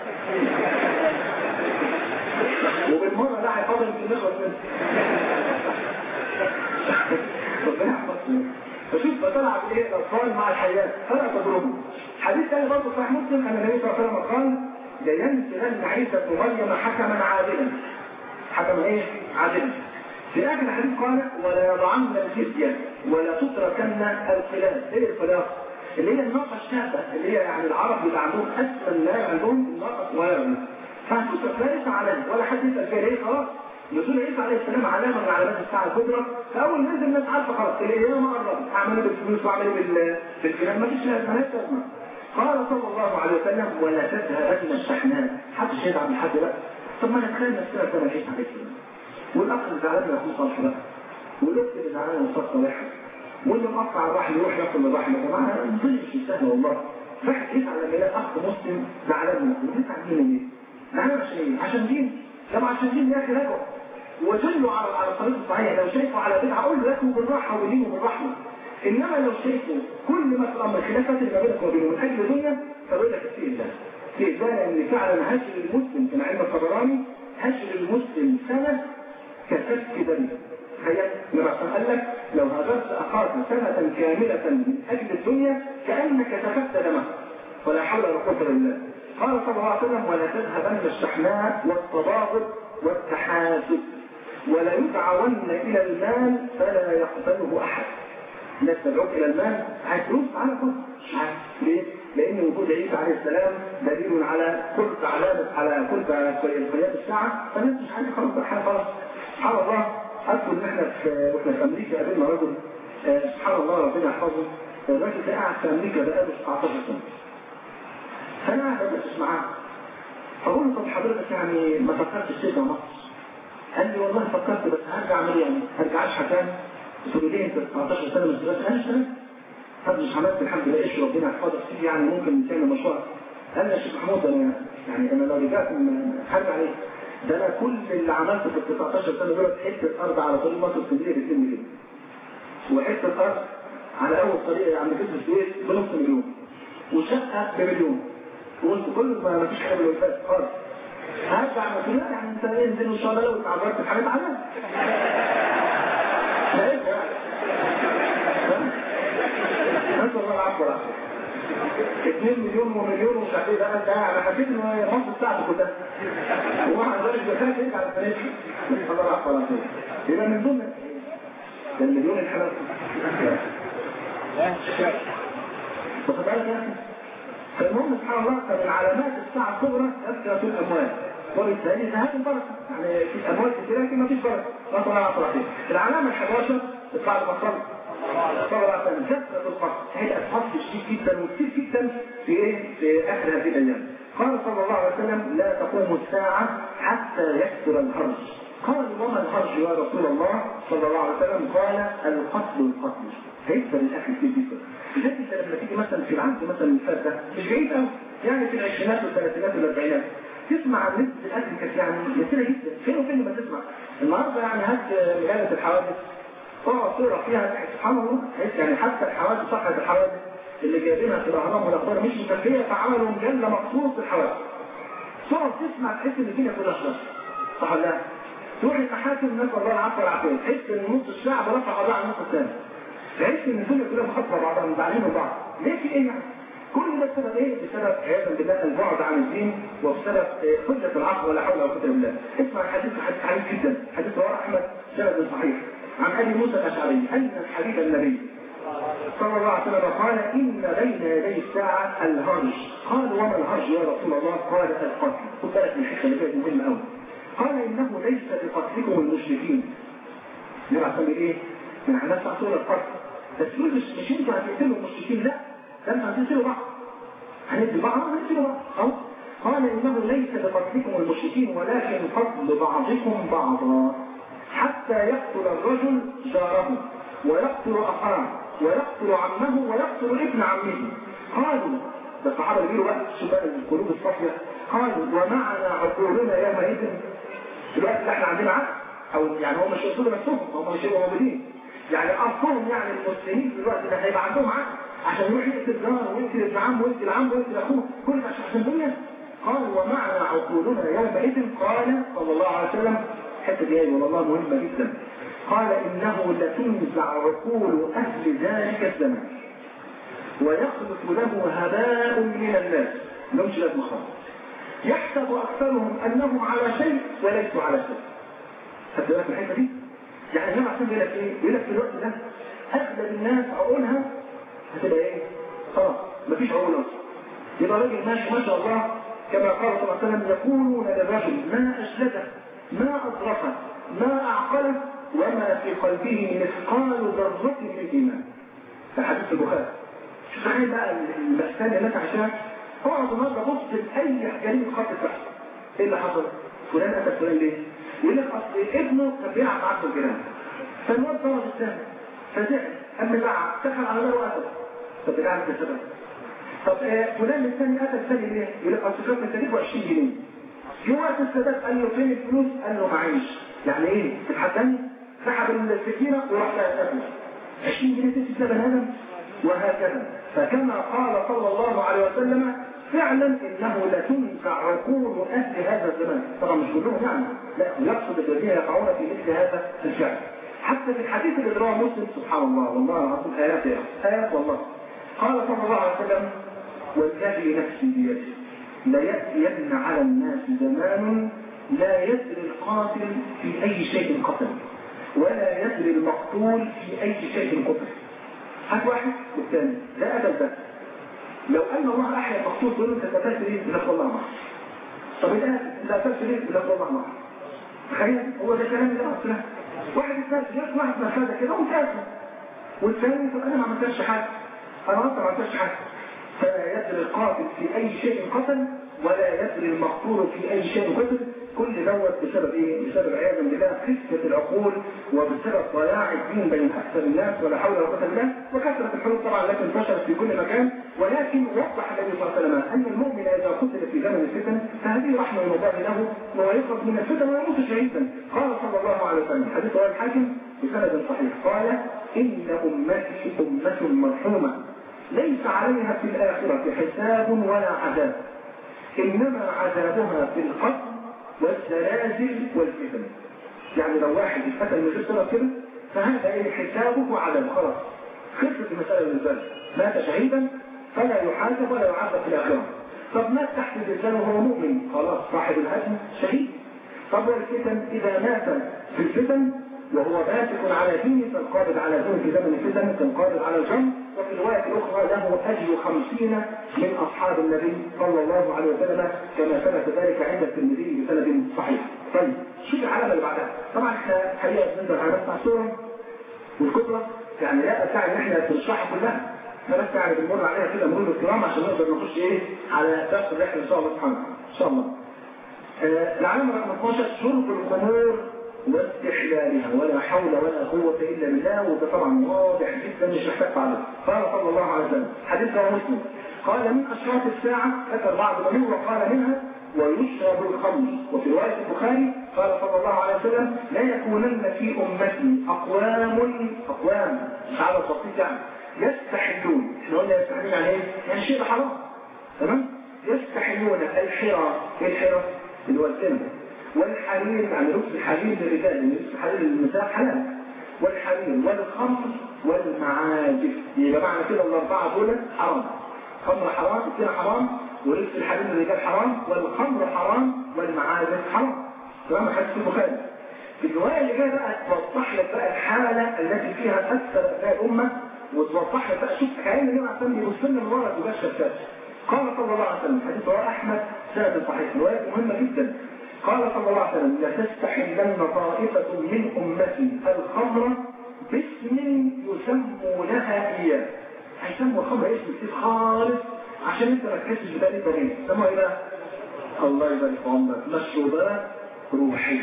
وبالمره ده هيفضل يمكن نخلص منه. ربنا يحفظنا. فشوف بتلعب ايه الاطفال مع الحيات فلا تضربهم. حديث ثاني برضه صحيح مسلم ان النبي صلى الله عليه وسلم قال لينزلن عيسى ابن مريم حكما عادلا. حكما ايه؟ عادلا. في اخر الحديث قال ولا يضعن الجزيه ولا تتركن الخلاف. ايه الخلاف؟ اللي هي الناقه الشابه، اللي هي يعني العرب بيبقى عندهم اسفل لا عندهم الناقه الصغيره. فهتترك لا ليس علامه ولا حد يسال فيها ليه. خلاص نزول عيسى عليه السلام علامه من علامات الساعه الكبرى. فاول ما نزل الناس عارفه خلاص الايام قربت، اعمل ايه بالفلوس واعمل ايه بالكلام، مفيش مالهاش لازمه. قال صلى الله عليه وسلم ولا تذهبن الشحنات. محدش يدعم لحد بقى. طب ما نتخيل نفسنا زي ما عيسى عليه السلام، والاخ اللي زعلان من اخوه صالح بقى، والاخت اللي زعلانه من اخوها صالح، واللي مقطع الرحل يروح ياكل الرحل. يا جماعه الدنيا مش سهله والله. واحد يزعل لما يلاقي اخ مسلم زعلان من اخوه، يزعل منه ليه؟ زعلان عشان ايه؟ عشان دين؟ طب عشان دين يا اخي راجعوا ودلوا على على الطريق الصحيح. لو شايفوا على بدعه قول له لكم بالراحه ولينه بالرحمه. انما لو شايفوا كل ما في الامر الخلافات اللي ما بينك وبينه من اجل دنيا فبقول لك في الله. في الله ان فعلا هجر المسلم كما علم الطبراني هجر المسلم سنه كسفك دم. تخيل لما قال لك لو هجرت اخاك سنه كامله من اجل الدنيا كانك سفكت دمه. ولا حول ولا قوه الا بالله. قال صلى الله عليه وسلم ولا تذهبن الشحناء والتباغض والتحاسد ولا يدعون الى المال فلا يقبله احد. الناس تدعوك الى المال عايز فلوس على كل مش عارف ليه؟ لان وجود عيسى عليه السلام دليل على كل علامه على كل قيام الساعه. فالناس مش عايزه خلاص حاجه خلاص. سبحان الله اذكر ان احنا في واحنا في امريكا قابلنا رجل سبحان الله ربنا يحفظه. الراجل ده قاعد في امريكا بقاله سبعتاشر سنه. فانا قاعد بدرس معاه. فقول له طب حضرتك يعني ما فكرتش تيجي مصر؟ قال لي والله فكرت بس هرجع اعمل يعني هرجع اشحت تاني. قلت له ليه انت تسعتاشر سنه مش دلوقتي؟ قال لي اشتغلت. طب مش عملت الحمد لله ايش ربنا يحفظك فيه يعني ممكن تعمل مشروع. قال لي يا شيخ محمود انا يعني انا لو رجعت هرجع عليه. ده انا كل اللي عملته في ال تسعتاشر سنه دول حته ارض على طريق مصر اسكندريه ب اتنين مليون. وحته ارض على اول طريق عند كتب السويس بنص مليون. وشقه بمليون. وقلت كل ما فيش حاجه بالوفاء خالص. هرجع مسؤوليات يعني انت انزل ان شاء الله لو اتعبرت في حاجات عنها. لا ايه يعني. نسأل الله العفو والعافية. اتنين مليون ومليون ومش عارف ايه ده انت انا حسيت ان هي مصر بتاعته كلها. ومع ذلك بخاف يرجع على الفنادق. نسأل الله العفو والعافية. يبقى من ضمن ده المليون الحلال. واخد بالك يا اخي؟ فالمهم سبحان الله فمن علامات الساعة الكبرى كثرة الأموال. وبالتالي ذهاب البركة. يعني في أموال كثيرة لكن ما فيش بركة. لا طلع على طرحين. العلامة الحداشر بعد ما صلى صلى على سلم كثرة الفقر. هي أسفل شديد جدا وكثير جدا في إيه؟ في آخر هذه الأيام. قال صلى الله عليه وسلم لا تقوم الساعة حتى يكثر الهرج. قال وما الهرج يا رسول الله صلى الله عليه وسلم؟ قال القتل القتل. هيكثر الأكل كثير جدا. لذلك انت لما تيجي مثلا في العهد مثلا الفات ده مش بعيد قوي يعني في العشرينات والثلاثينات والاربعينات تسمع عن نسبه الاكل كانت يعني يسيره جدا فين وفين لما تسمع النهارده يعني هات مجله الحوادث تقعد تقرا فيها سبحان الله يعني حتى الحوادث صحه الحوادث اللي جايبينها في الاهرام والاخبار مش مكفيه فعملوا مجله مخصوص للحوادث تقعد تسمع تحس ان الدنيا كلها خلاص صح ولا لا؟ تروح المحاكم نسال الله العفو والعافيه تحس ان نص الشعب رفع قضاء على النص الثاني تحس ان الدنيا كلها مخاطبه بعضها مزعلين من بعض ليه في ايه يعني؟ كل ده بسبب ايه؟ بسبب عياذا بالله البعد عن الدين وبسبب قله العقل ولا حول ولا قوه الا بالله. اسمع الحديث حديث عجيب جدا حديث رواه احمد سند صحيح عن ابي موسى الاشعري ان حبيب النبي صلى الله عليه وسلم قال ان بين يدي الساعه الهرج. قال وما الهرج يا رسول الله؟ قال القتل. خد بالك من الحته اللي كانت مهمه قوي. قال انه ليس بقتلكم المشركين. نبقى عشان ايه؟ من علامات تعطيل القتل. بس مش مش انتوا هتقتلوا المشركين لا ده انتوا هتقتلوا بعض. هنقتل بعض هنقتلوا بعض. أو قال انه ليس بقتلكم المشركين ولكن قتل بعضكم بعضا حتى يقتل الرجل جاره ويقتل اخاه ويقتل عمه ويقتل ابن عمه. قالوا ده الصحابه اللي بيقولوا بقى شوف بقى القلوب الصافيه قالوا ومعنا عقولنا يومئذ. دلوقتي احنا عندنا عقل او يعني هم مش يقتلوا نفسهم هم مش هيبقوا موجودين يعني أصلهم يعني المسلمين في الوقت ده هيبقى عندهم عقل عشان يروح يقتل جاره ويقتل ابن عمه ويقتل عمه ويقتل أخوه كل ده عشان الدنيا. قال ومعنا عقولنا يومئذ. قال صلى الله عليه وسلم الحته دي والله مهمه جدا. قال انه لتنزع عقول اهل ذلك الزمان ويخلق له هباء من الناس لهمش لازمه خالص يحسب اكثرهم انهم على شيء وليسوا على شيء. خدت بالك من الحته دي؟ يعني النبي عشان بيقول لك ايه؟ بيقول لك في الوقت ده اغلب الناس عقولها هتبقى ايه؟ خلاص مفيش عقول اصلا. يبقى راجل ماشي ما شاء الله كما قال صلى الله عليه وسلم يقولون للرجل ما اشلته ما اطرفه ما اعقله وما في قلبه مثقال ذره من الايمان. ده حديث البخاري. شوف معايا بقى المأساة اللي الناس عشان اقعد النهارده بص لاي جريمه خط بتحصل. ايه اللي حصل؟ فلان قتل فلان ليه؟ يقول لك اصل ابنه كان بيلعب معاه في الجيران فالواد ضرب الثاني فزعل قام زعق دخل على دار وقتل. طب ده عارف السبب. طب آه فلان الثاني قتل الثاني ليه؟ يقول لك اصل كان مديله عشرين جنيه. في وقت السادات قال له فين الفلوس؟ قال له معيش. يعني ايه؟ تتحداني؟ سحب السكينه وراح لها قتله. عشرين جنيه تمسك ده بني ادم وهكذا. فكما قال صلى الله عليه وسلم فعلا انه لتنزع عقول اهل هذا الزمان. طبعا مش كلهم يعني لا يقصد الذين يقعون في مثل هذا الفعل. حتى في الحديث اللي رواه مسلم سبحان الله والله العظيم ايات ايات والله. قال صلى الله عليه وسلم والذي نفسي بيده ليأتين على الناس زمان لا يدري القاتل في اي شيء قتل ولا يدري المقتول في اي شيء قتل. هات واحد والثاني ده قتل ده. لو ان الله احيا المقتول تقول انت قتلت ليه؟ بلغ الله معه. طب الان انت قتلت ليه؟ بلغ الله معه. تخيل هو ده كلام اللي اصلا واحد الثالث جاء واحد نفاذه كده وثالثه والثاني يقول انا ما عملتش حاجه انا اصلا ما عملتش حاجه. فلا يدري القاتل في اي شيء قتل ولا يدري المقتول في اي شيء قتل. كل دوت بسبب ايه؟ بسبب عياذا بالله خفه العقول وبسبب ضياع الدين بين اكثر الناس ولا حول ولا قوه الا بالله، وكثره الحروب طبعا التي انتشرت في كل مكان. ولكن وضح النبي صلى الله عليه وسلم ان المؤمن اذا قتل في زمن الفتن فهذه رحمه من الله له ويخرج من الفتن ويموت شهيدا. قال صلى الله عليه وسلم حديث رواه الحاكم بسند صحيح قال: ان امتي امه مرحومه ليس عليها في الاخره حساب ولا عذاب، انما عذابها في القتل والزلازل والفتن. يعني لو واحد اتقتل من غير سبب كده فهذا ايه؟ حسابه وعذابه، خلاص خلصت المساله بالنسبه له، مات شهيدا فلا يحاسب ولا يعذب في الاخره. طب مات تحت الانسان وهو مؤمن، خلاص صاحب الهدم شهيد. طب والفتن اذا مات في الفتن وهو ماسك على دينه فالقابض على دينه في زمن الفتن كالقابض على الجمر. وفي روايه اخرى له اجر خمسين من اصحاب النبي صلى الله عليه وسلم كما ثبت ذلك عند الترمذي بسند صحيح. طيب شوف العلامه اللي بعدها. طبعا احنا حقيقه بنقدر هنفتح صوره والكتره يعني لا اسعى ان احنا نشرحها كلها، احنا بس يعني بنمر عليها كده مرور الكرام عشان نقدر نخش ايه على درس الرحله ان شاء الله سبحانه ان شاء الله. آه العلامه رقم اثناشر شرب الخمور واستحلالها ولا حول ولا قوة إلا بالله. وده طبعا واضح جدا مش محتاج تعليق. قال صلى الله عليه وسلم حديث رواه مسلم قال: من أشراط الساعة ذكر بعض الأمور وقال منها: ويشرب الخمر. وفي رواية البخاري قال صلى الله عليه وسلم: لا يكونن في أمتي أقوام أقوام مش على البسيط يعني يستحلون. احنا قلنا يستحلون يعني ايه؟ يعني شيء حرام، تمام؟ يستحلون الحرى. ايه الحرى؟ اللي هو الزنا، والحرير يعني لبس الحرير للرجال، لبس الحرير للنساء حلال، والحرير والخمر والمعازف. يبقى معنى كده الاربعه دول حرام. خمر حرام، الزنا حرام، ولبس الحرير للرجال حرام، والخمر حرام، والمعازف حرام. تمام؟ حديث البخاري. في الروايه اللي جايه بقى توضح لك بقى الحاله التي فيها اكثر ابناء الامه، وتوضح لك بقى شوف كأن النبي عليه الصلاه يبص لنا من ورا يبقى شفاف. قال صلى الله عليه وسلم حديث رواه احمد سند صحيح، روايه مهمه جدا. قال صلى الله عليه وسلم: لتستحلن طائفة من أمتي الخمر باسم يسمونها إياه. هيسموا الخمر اسم كتير خالص عشان انت ما تحسش ببالي طريق. سموها ايه بقى؟ الله يبارك في عمرك، مشروبات روحية.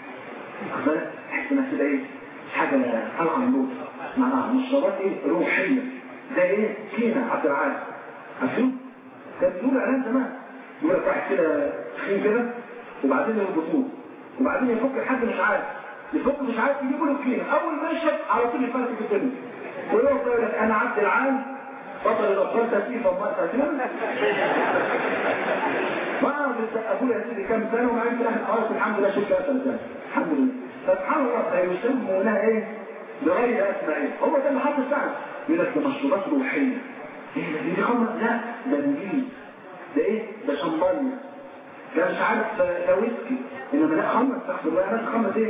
تحس انها كده ايه؟ حاجة طالعة من روح. معناها مشروبات ايه؟ روحية. زي ايه؟ كينا عبد العال. عارفين؟ كان بيقول اعلان زمان. يقول لك واحد كده تخين كده وبعدين يربطوه وبعدين يفك الحد مش عارف يفك مش عارف يجيبوا له كلينه. اول ما يشرب على طول يفرق في الدنيا ويقول لك انا عبد العال بطل الابطال تسقيفه وما تسقيفه ما بيسقفوا لي يا سيدي كام سنه وما عندي خلاص الحمد لله شفت ثلاث سنين الحمد لله. فسبحان الله يسمونها ايه؟ بغير اسماء. هو ده اللي حاطط فعلا يقول لك ده مشروبات روحيه. ايه دي خمر؟ لا ده نجيل، ده ايه؟ ده شمبانيا، ده مش عارف ده ويسكي، انما لا خمر تحت الروايات خمر ايه؟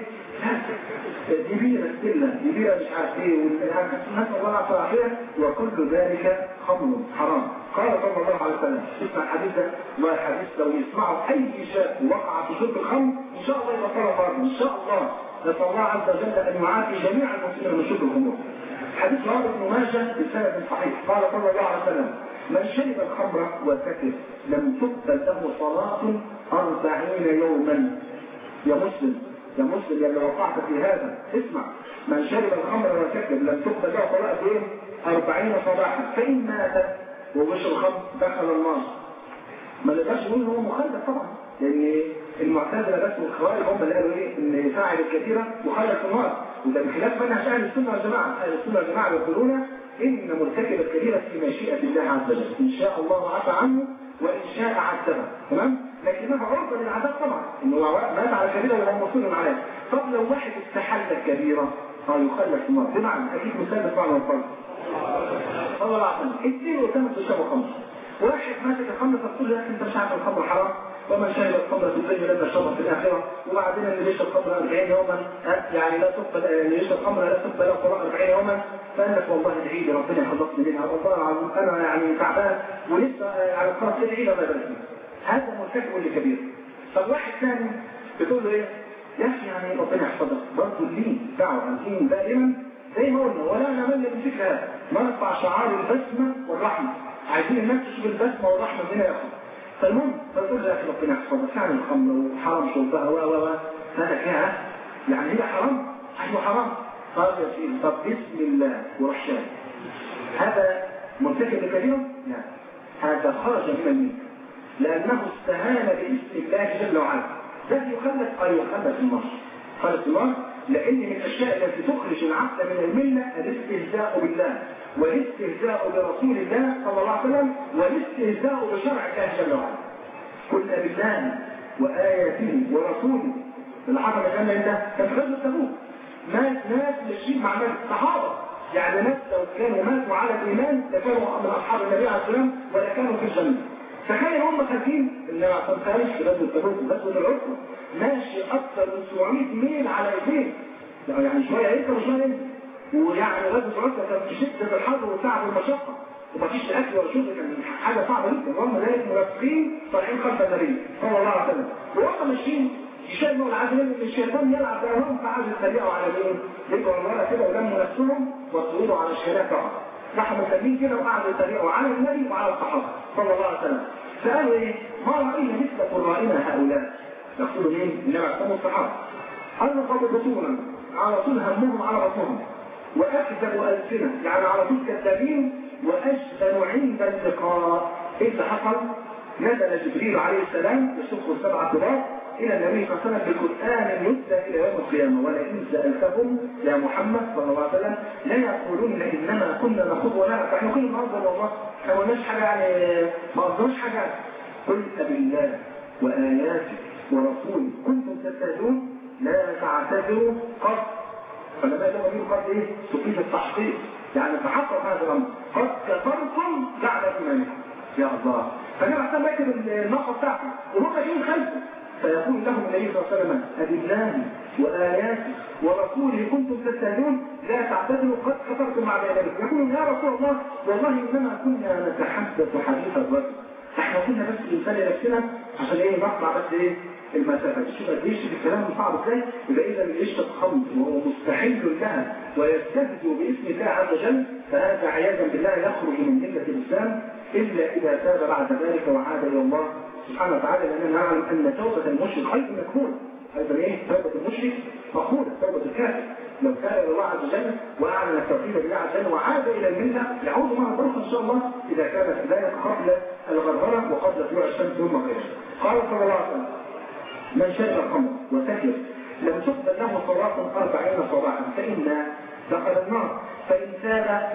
دي بيرة ستيلا، دي بيرة مش عارف ايه، نسأل الله العافية. وكل ذلك خمر حرام. قال صلى الله عليه وسلم اسمع الحديث ده، والله حديث لو يسمعوا اي شاب وقع في شرب الخمر ان شاء الله يبقى فرض ان شاء الله. نسأل الله عز وجل ان يعافي جميع المسلمين من شرب الخمر. حديث رواه ابن ماجه بسند صحيح قال صلى الله عليه وسلم: من شرب الخمر وسكر لم تقبل له صلاة أربعين يوما. يا مسلم يا مسلم يا اللي وقعت في هذا اسمع: من شرب الخمر وسكر لم تقبل له صلاة ايه؟ أربعين صباحا، فإن مات وبشر الخمر دخل النار. ما نقدرش نقول هو مخلد طبعا، لأن المعتزلة بس والخوارج هم اللي قالوا ايه؟ ان فاعل الكثيرة مخلد في النار، وده بخلاف منهج أهل السنة والجماعة. أهل السنة والجماعة يقولون إن مرتكب الكبيرة في مشيئة الله عز وجل، إن شاء الله عفى عنه وإن شاء عذبه، تمام؟ لكنها عرضة للعذاب طبعا، إنه مات على كبيرة وهو مصر عليه. طب لو واحد استحل الكبيرة اه يخلد في النار، بمعنى أكيد مثال بمعنى والفرق صلى الله عليه وسلم اثنين وثمان تشربوا خمر. واحد ماسك الخمر فتقول له انت مش عارف الخمر حرام، ومن شرب الخمر في الدنيا لم يشربها في الاخره. وبعدين اللي يشرب خمر أربعين يوما يعني لا تقبل، اللي يشرب خمر لا تقبل له صلاه أربعين يوما. فقال لك والله ادعي لي ربنا يخلصني منها، والله العظيم انا يعني تعبان ولسه على الخلاص ادعي لي الله يبارك فيك. هذا مرتكب لكبير. طب واحد ثاني بتقول له ايه؟ يا اخي يعني ربنا يحفظك برضه الدين دعوه الدين دائما زي ما قلنا ولا نمل من فكره هذا. نرفع شعار البسمه والرحمه، عايزين الناس تشوف البسمه والرحمه هنا يا اخي. فالمهم بقول له يا اخي ربنا يحفظك فعلا الخمر وحرام شربها و و و هذا كده يعني هي حرام؟ ايوه حرام. قال يا سيدي طب بسم الله وروح شارب. هذا مرتكب لكبيره؟ لا، هذا خرج من الملة لانه استهان باسم الله جل وعلا. ده يخلد ايوه يخلد النار، خلد النار، لان من الاشياء التي تخرج العبد من المله الاستهزاء بالله والاستهزاء برسول الله صلى الله عليه وسلم والاستهزاء بشرع الله جل وعلا. قلنا بالله واياته ورسوله. اللي حصل كان ده كان في غزوه تبوك، مات ناس ماشيين مع ناس صحابه، يعني ناس لو كانوا ماتوا على الايمان لكانوا من اصحاب النبي عليه الصلاه والسلام ولا كانوا في الجنه. تخيل هم خارجين اللي عشان خارج في غزوه تبوك غزوه العسره ماشي اكثر من سبعمائة ميل على ايديه، يعني شويه يركب وشويه ينزل، ويعني غزوه العسره كانت في شده الحر وتعب والمشقه ومفيش اكل ولا شرب، كان حاجه صعبه جدا. وهم ذلك منافقين طالعين خلف النبي صلى الله عليه وسلم وهم ماشيين يشموا العدل ان الشيطان يلعب بينهم فعايز يتريقوا على مين؟ يجوا ورا كده ولموا نفسهم وطولوا على الشارع فقط. راحوا مسلمين كده وقعدوا يتريقوا على النبي وعلى الصحابه صلى الله عليه وسلم. فقالوا ايه؟ ما راينا مثل قرائنا هؤلاء. يقصدوا مين؟ انما يقصدوا الصحابه. انقضوا بطونا على طول همهم على بطنهم واكذبوا السنه، يعني على طول كذابين واجبنوا عند اللقاء. ايه اللي حصل؟ نزل جبريل عليه السلام يشق السبع كبار الى النبي صلى الله عليه وسلم بقران يتلى الى يوم القيامه. ولئن سالتهم يا محمد صلى الله عليه وسلم لا يقولون انما كنا نخوض ونلعب، احنا كنا نهزر والله ما قلناش حاجه، يعني ما قلناش حاجه. قل بالله واياته ورسوله كنتم تستهزئون لا تعتذروا قد. فلما لما يقول قد ايه؟ تفيد التحقيق، يعني تحقق هذا الامر، قد كفرتم بعد ايمانكم. يا الله. فالنبي عليه الصلاه والسلام راكب الناقه بتاعته وهم جايين خلفه فيقول لهم النبي صلى الله عليه وسلم أبالله وآياته ورسوله كنتم تستهزئون لا تعتذروا قد كفرتم بعد ايمانكم. يقولون يا رسول الله والله انما كنا نتحدث حديث الرجل، احنا كنا بس بنسالي نفسنا عشان ايه نطلع بس ايه المسافه. شوف قد ايش الكلام صعب ازاي. يبقى اذا اللي يشرب خمر وهو مستحل لها ويستهزئ باسم الله عز وجل فهذا عياذا بالله يخرج من مله الاسلام الا اذا تاب بعد ذلك وعاد الى الله سبحانه وتعالى. لاننا نعلم ان توبه المشرك خير مقبوله. ايضا ايه؟ توبه المشرك مقبوله، توبه الكافر لو تاب الى الله عز وجل واعلن التوحيد لله عز وجل وعاد الى المله يعود معه بركه ان شاء الله اذا كانت ذلك قبل الغرغره وقبل طلوع الشمس يوم القيامه. قال صلى الله عليه وسلم من شرب الخمر وسكر لم تقبل له صلاه أربعين صباحا فإن دخل النار فإن تاب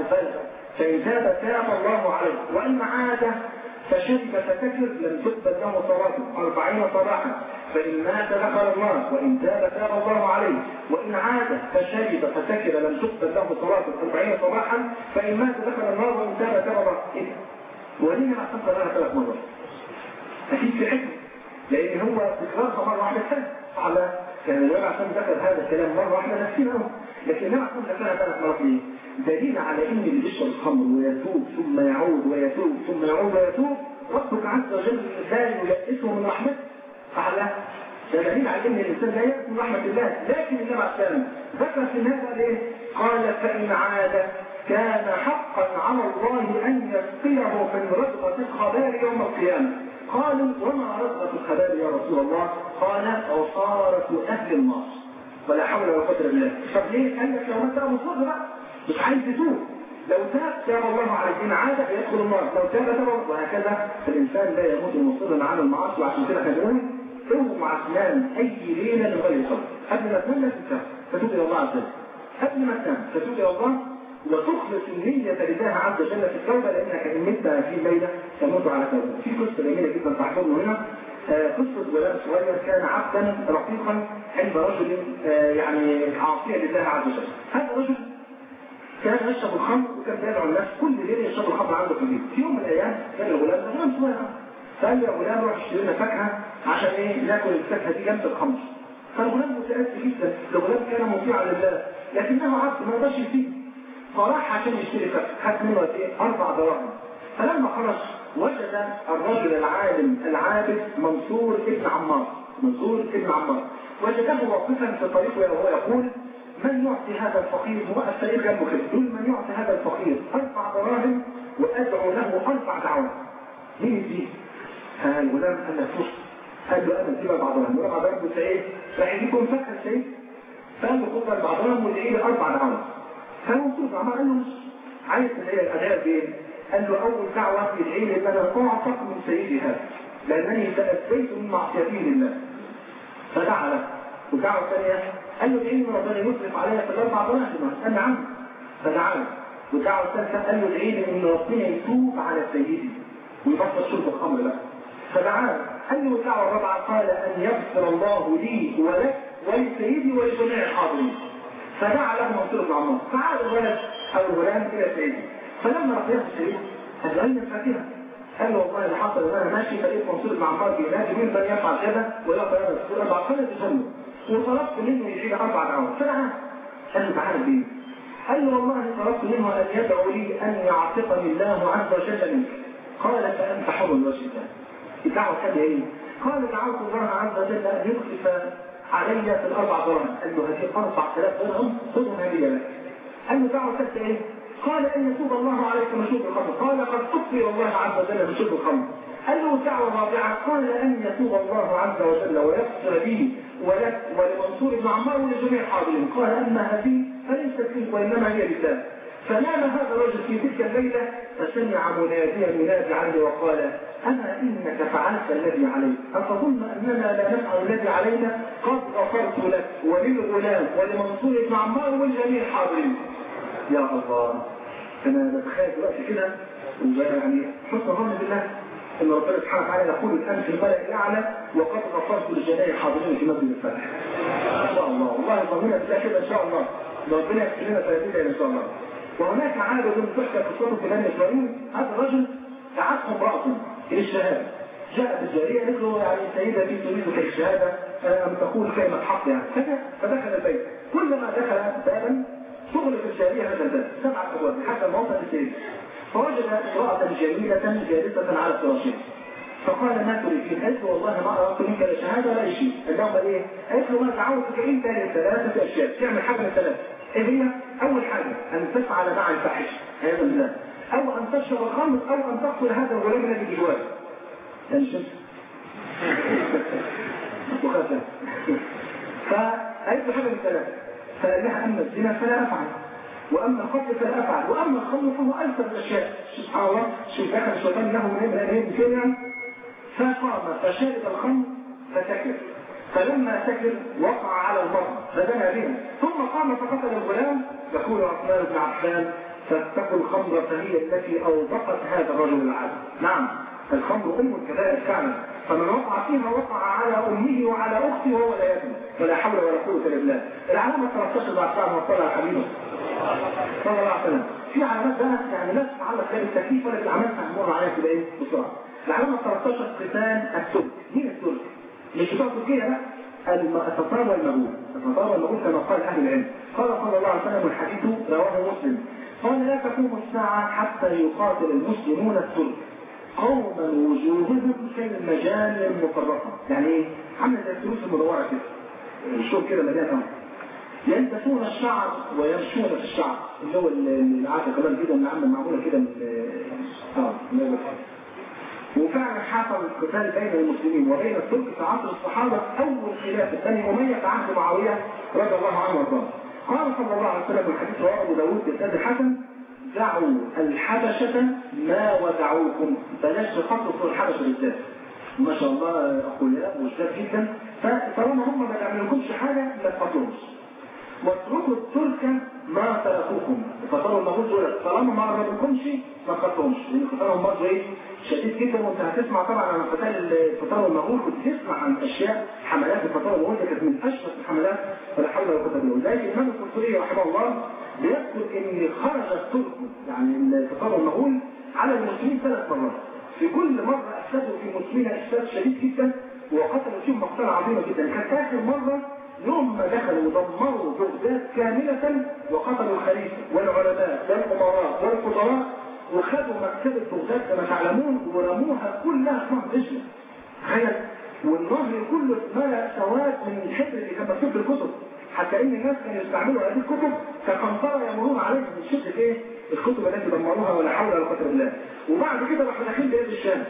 فإن تاب تاب الله عليه وإن عاد فشرب فسكر لم تقبل له صلاه أربعين صباحا فإن مات دخل النار وإن تاب تاب الله عليه وإن عاد فشرب فسكر لم تقبل له صلاه أربعين صباحا فإن مات دخل النار وإن تاب تاب الله. إيه؟ وليه ما حصل لها ثلاث مرات؟ أكيد في حكمة، لأن هو تكرارها مرة واحدة ثانية على كان النبي عشان ذكر هذا الكلام مرة واحدة نفسنا أهو، لكن النبي عشان ذكرها ثلاث مرات ليه؟ دليل على إن اللي بيشرب الخمر ويتوب ثم يعود ويتوب ثم يعود ويتوب ربك عز وجل لا يلئسه من رحمته. فعلا ده دليل على إن الإنسان لا يأس من رحمة الله. لكن النبي عشان ذكر في هذا ليه؟ قال فإن عاد كان حقا على الله أن يسقيه من رزقة الخبال يوم القيامة. قالوا وما رزقة الخبال يا رسول الله؟ قال عصارة أهل النار. ولا حول ولا قوة إلا بالله. طب ليه؟ قال لك لو أنت مصر بقى مش عايز تتوب، لو تاب تاب الله عليه إن عاد يدخل النار، لو تاب تاب وهكذا. فالإنسان لا يموت مصرا على المعاصي. وعشان كده خلونا اوعى تنام أي ليلة من غير صلاة. قبل ما تنام تنام فتوب إلى الله عز وجل. قبل ما تنام فتوب إلى الله وتخلص النية لله عز وجل في التوبة، لأنك إن مت في ليلة تموت على توبة. في قصة جميلة جدا تحفظنا هنا، آه قصة غلام صغير كان عبدا رقيقا عند رجل آه يعني عاصيا لله عز وجل. هذا الرجل كان يشرب الخمر وكان يدعو الناس كل ليلة يشرب الخمر عنده في البيت. في يوم من الأيام كان الغلام ده غلام صغير فقال يا غلام روح اشتري لنا فاكهة عشان ايه ناكل الفاكهة دي جنب الخمر. فالغلام متأسف جدا، الغلام كان مطيعا لله لكنه عبد ما رضاش يسيب، فراح عشان يشتري فاكهة خد منه أربع دراهم. فلما خرج وجد الرجل العالم العابد منصور ابن عمار منصور ابن عمار وجده واقفا في طريقه وهو يقول من يعطي هذا الفقير؟ هو السيد جنبه كده يقول من يعطي هذا الفقير أربع دراهم وأدعو له أربع دعوات. مين دي؟ فالغلام قال له شوف، قال له انا سيبها بعضهم ورفع ضربه سعيد راح يجيكم فكر سعيد، فقال له خد بعضهم وادعي لي اربع دعوات. فمنصور بن عمار قال له مش عايز اللي هي الاداء فين؟ قال له اول دعوه يدعي لي ان انا اعتق من سيدي هذا لانني تأذيت من معصيته لله. فدعا له. والدعوه الثانيه قال له ادعي لي ان ربنا يصرف عليا في الاربع دراهم. قال له عم. فدعا له. والدعوه الثالثه قال له ادعي لي ان ربنا يتوب على سيدي ويبطل شرب الخمر له. فدعا له. قال له الدعوه الرابعه قال ان يغفر الله لي ولك ولسيدي ولجميع الحاضرين. فدعا له منصور بن عمار. فعاد الولد او الغلام الى سيدي. فلما رأيه السيد قال له اين الفاتحه؟ قال له والله اللي حصل ان انا ماشي فلقيت منصور بن عمار بينادي مين من يفعل كذا ويقرا هذا السوره اربع سنين تجنب وطلبت منه يجيب اربع دعوات. فدعا. قال له تعالى بيه. قال له والله طلبت منه ان يدعو لي ان يعتقني الله عز وجل منك. قال فانت حر وجهك. الدعوه الثانيه ايه؟ قال دعوت الله عز وجل ان يخلف علي في الاربع دراهم. قال له هذه اربع الاف درهم خذهم هديه لك. قال له دعوه ثالثه ايه؟ قال ان يتوب الله عليك من شرب الخمر. قال قد تغفر الله عز وجل من شرب الخمر. قال له الدعوه الرابعه قال ان يتوب الله عز وجل ويغفر لي ولك ولمنصور بن عمار ولجميع الحاضرين. قال اما هذه فليست فيك وانما هي لله. فنام هذا الرجل في تلك الليله فسمع مناديا ينادي عليه وقال اما انك فعلت الذي عليك اتظن اننا لا نفعل الذي علينا؟ قد غفرت لك وللغلام ولمنصور بن عمار ولجميع الحاضرين. يا الله، انا بتخيل دلوقتي كده يعني حسن ظن بالله ان ربنا سبحانه وتعالى يقول الان في الملأ الاعلى وقد غفرت لجميع الحاضرين في مسجد الفتح. ان شاء الله، والله ظننا بالله كده ان شاء الله، ربنا يكفي لنا ثلاثين ان شاء الله. وهناك عادة تحكى قصته في بني اسرائيل. هذا الرجل دعته امرأته الى الشهاده. جاءت الجاريه قالت له يعني سيدتي تريدك الشهاده ان تقول كلمه حق يعني كذا. فدخل البيت. كلما دخل بابا شغل في الجاريه هذا الباب سبعه ابواب حتى موضع السيد. فوجد امراه جميله جالسه على فراشها. فقال ما تريدين؟ قالت له والله ما اردت منك لا شهاده ولا شيء. اللهم ايه؟ قالت له ما دعوتك انت لثلاثه اشياء، تعمل حاجه من ثلاثه. ايه هي؟ اول حاجه ان تفعل مع الفاحش عياذا بالله، او ان تشرب الخمر، او ان تقتل هذا الغلام الذي بجوارك. يعني شفت؟ وخافت. فقالت له حاجه من ثلاثه. فقال لها اما الزنا فلا افعل، واما القتل فلا افعل، واما الخمر فهو ايسر الاشياء. سبحان الله، شوف دخل الشيطان له من الايام كده. فقام فشرب الخمر فسكر. فلما سكر وقع على المرأة فدنا بها. ثم قام فقتل الغلام. يقول عثمان بن عفان فاتقوا الخمر فهي التي اوبقت هذا الرجل العادل. نعم، الخمر ام الكبائر فعلا، فمن وقع فيها وقع على امه وعلى اخته وهو لا يدري. ولا حول ولا قوه الا بالله. العلامه ثلاثة عشر بعد ساعه وصلها حبيبه صلى الله عليه وسلم. في علامات بقى يعني لا تتعلق لا بالتكليف ولا بالعمل هنمر عليها كده ايه بسرعه. العلامه ثلاثة عشر قتال الترك. مين الترك؟ مش بتوع تركيا لا، التتار والمغول. التتار والمغول كما قال اهل العلم. قال صلى الله عليه وسلم الحديث رواه مسلم قال لا تقوم الساعه حتى يقاتل المسلمون الترك قوما وجوههم كالمجال المفرقه. يعني ايه؟ عامله زي الفلوس المدوره كده، الشوك كده مليان قوي. يلبسون الشعر ويمشون في الشعر، اللي هو العاده كمان كده اللي عامله معموله كده من اه وفعلا حصل القتال بين المسلمين وبين الترك في عصر الصحابه اول خلافه بني اميه في عهد معاويه رضي الله عنه وارضاه. قال صلى الله عليه وسلم الحديث رواه ابو داوود بإسناد حسن دعوا الحبشه ما ودعوكم. بلاش تخصصوا الحبشه بالذات، ما شاء الله اقوياء وشداد جدا، فطالما هم ما بيعملوكمش حاجه ما تقاتلوش. واتركوا الترك ما تركوكم. فطالما المغول دول طالما ما قربوكمش ما تقاتلوش، لان قتالهم برضه ايه؟ شديد جدا. وانت هتسمع طبعا عن قتال التتار والمغول، كنت تسمع عن اشياء حملات التتار والمغول كانت من اشرف الحملات ولا حول ولا قوه الا بالله. زي الامام القرطبي رحمه الله بيذكر ان خرج الترك يعني التتار والمغول على المسلمين ثلاث مرات. في كل مره افسدوا في المسلمين افساد شديد جدا وقتلوا فيهم مقتله عظيمه جدا. كانت اخر مره يوم ما دخلوا ودمروا بغداد كامله وقتلوا الخليفه والعلماء والامراء والقضاء وخدوا مكتبه بغداد كما تعلمون ورموها كلها في نهر دجله. تخيل، والنهر كله اتملأ سواد من الحبر اللي كان مكتوب في الكتب، حتى ان الناس كانوا يستعملوا هذه الكتب كقنطره يمرون عليها من شده ايه؟ الكتب التي دمروها ولا حول ولا قوه الا بالله. وبعد كده راحوا داخلين بلاد الشام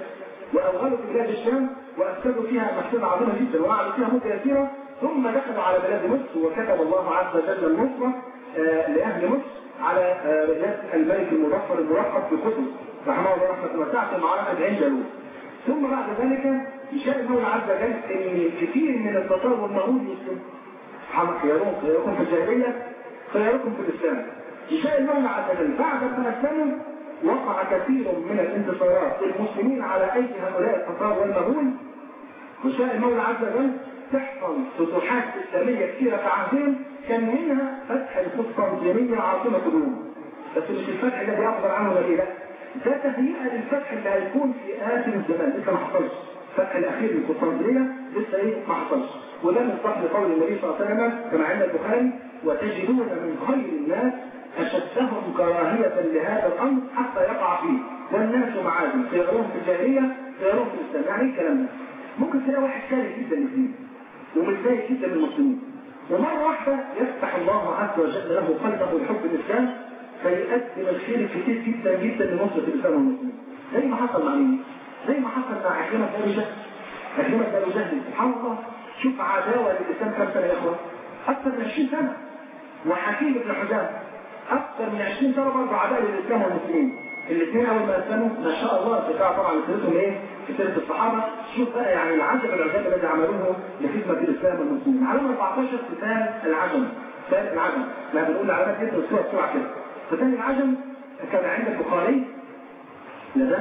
واوغلوا في بلاد الشام وافسدوا فيها مفسده عظيمه جدا وقعدوا فيها مده يسيره، ثم دخلوا على بلاد مصر وكتب الله عز وجل النصره آه لاهل مصر على آه يد الملك المظفر المرقب في قطز رحمه الله رحمه وسعه في المعركه عند جالوت. ثم بعد ذلك يشاء المولى عز وجل ان كثير من التتار والمغول يسلموا. خيارهم خياركم في الجاهليه خياركم في الاسلام. يشاء المولى عز وجل بعد ما اسلموا وقع كثير من الانتصارات للمسلمين على ايدي هؤلاء التتار والمغول، وشاء المولى عز وجل تحصل فتوحات اسلاميه كثيره في عهدهم، كان منها فتح القسطنطينيه عاصمه الروم. بس مش الفتح الذي اخبر عنه النبي، لا، ده تهيئه للفتح اللي هيكون في اخر الزمان، لسه ما حصلش. الفتح الاخير للقسطنطينيه لسه ايه ما حصلش. وده من صح لقول النبي صلى الله عليه وسلم كما عند البخاري: وتجدون من خير الناس اشدهم كراهيه لهذا الامر حتى يقع فيه، والناس معادن خيارهم في الجاهليه خيارهم في الاسلام. يعني ايه الكلام ده؟ ممكن تلاقي واحد كاره جدا للدين ومتضايق جدا من المسلمين، ومره واحده يفتح الله عز وجل له قلبه لحب الاسلام فيقدم الخير الكثير جدا جدا لنصره الاسلام والمسلمين. زي ما حصل مع مين؟ زي ما حصل مع عكرمه بن ابي جهل. عكرمه بن ابي جهل سبحان الله، شوف عداوه للاسلام كم سنه يا اخوان؟ اكثر من عشرين سنه. وحكيم بن حزام اكثر من عشرين سنه برضه عداء للاسلام والمسلمين. الاثنين اول ما اسلموا ما شاء الله ارتفاع طبعا لسيرتهم ايه؟ في سيره الصحابه. شوف بقى يعني العجب العجاب الذي عملوه لخدمه الاسلام والمسلمين. علامه أربعتاشر قتال العجم. قتال العجم، ما بنقول علامات كده بسرعه بسرعه كده. قتال العجم كان عند البخاري لدى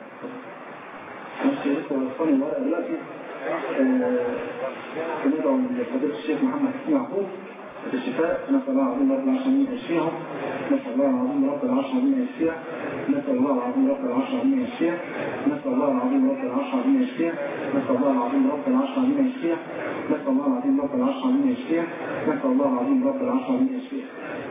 مش لسه وصلني الورقه دلوقتي. كندعو لفضيله الشيخ محمد حسين يعقوب الشفاء، نسأل الله العظيم رب العالمين يشفيهم، نسأل الله العظيم رب العالمين يشفيها، نسأل الله العظيم رب العالمين يشفيها، نسأل الله العظيم رب العالمين يشفيها، نسأل الله العظيم رب العالمين يشفيها، نسأل الله العظيم رب العالمين يشفيها، نسأل الله العظيم رب العالمين يشفيها.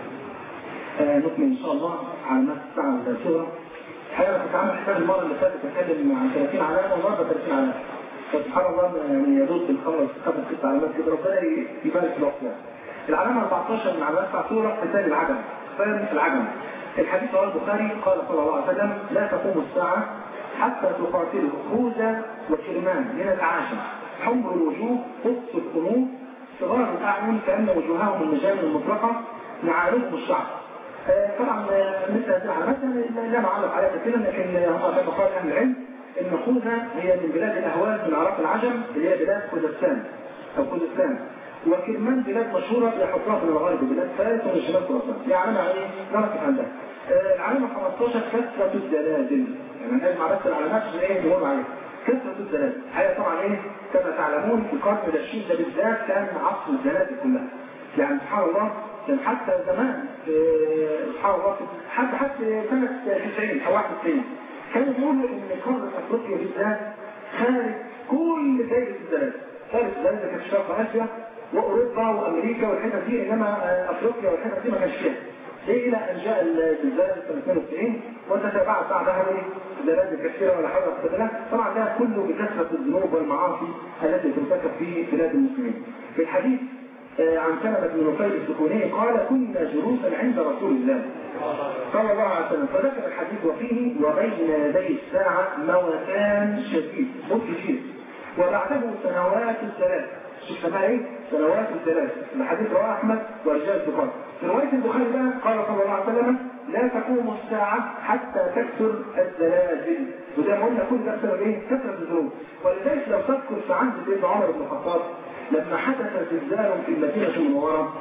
نكمل إن شاء الله علامات الساعة الثالثة. الحقيقة كنت عامل حساب المرة اللي فاتت أتكلم عن ثلاثين علامة والنهارده ثلاثين علامة. فسبحان الله يعني يدوس بالخمس خمس ست علامات كده، ربنا يبارك في الوقت. العلامة أربعتاشر من علامات سورة قتال العجم. قتال العجم. الحديث رواه البخاري قال صلى الله عليه وسلم: لا تقوم الساعة حتى تقاتلوا خوذة وكرمان من الأعاجم، حمر الوجوه، قدس القلوب، صغار الأعين كأن وجوههم النجام المطلقة، نعالهم الشعر. آه طبعا مثل هذه العلامات لا نعلق عليها كثيرا، لكن هم كما قال أهل العلم إن خوذة هي من بلاد الأهوال من عراق العجم اللي هي بلاد خوذستان أو خوذستان. وكرمان بلاد مشهورة يحطها في الغرب بلاد فارس ومن شمال خراسان. دي علامة ايه؟ نركز عندها. آه العلامة خمستاشر كثرة الزلازل. يعني لازم عرفت العلامات عشان ايه نمر عليها. كثرة الزلازل. الحقيقة طبعا ايه؟ كما تعلمون في القرن العشرين ده بالذات كان عصر الزلازل كلها. يعني سبحان الله كان حتى زمان آه سبحان الله حتى حتى سنة تسعين أو واحد وتسعين كانوا بيقولوا إن قارة أفريقيا بالذات خارج كل دائرة الزلازل. خارج الزلازل كانت شرق آسيا واوروبا وامريكا والحتت دي، انما افريقيا والحتت دي ما كانش فيها. ليه؟ الى ان جاء الزلزال سنه اثنين وتسعين وتتابعت بعدها زلازل كثيره ولا حول ولا قوه. طبعا ده كله بكثره الذنوب والمعاصي التي ترتكب في بلاد المسلمين. في الحديث عن سلمة بن نفيل السكوني قال: كنا جلوسا عند رسول الله صلى الله عليه وسلم، فذكر الحديث وفيه: وبين يدي الساعه موتان شديد موت كثير وبعده سنوات ثلاث. شوف بقى ايه؟ سنوات الثلاث. الحديث رواه احمد ورجال البخاري. في روايه البخاري بقى قال صلى الله عليه وسلم: لا تقوم الساعه حتى تكثر الزلازل. وده ما قلنا كل ده بسبب ايه؟ كثره الذنوب. ولذلك لو تذكر في عهد سيدنا عمر بن الخطاب لما حدث زلزال في المدينه المنوره،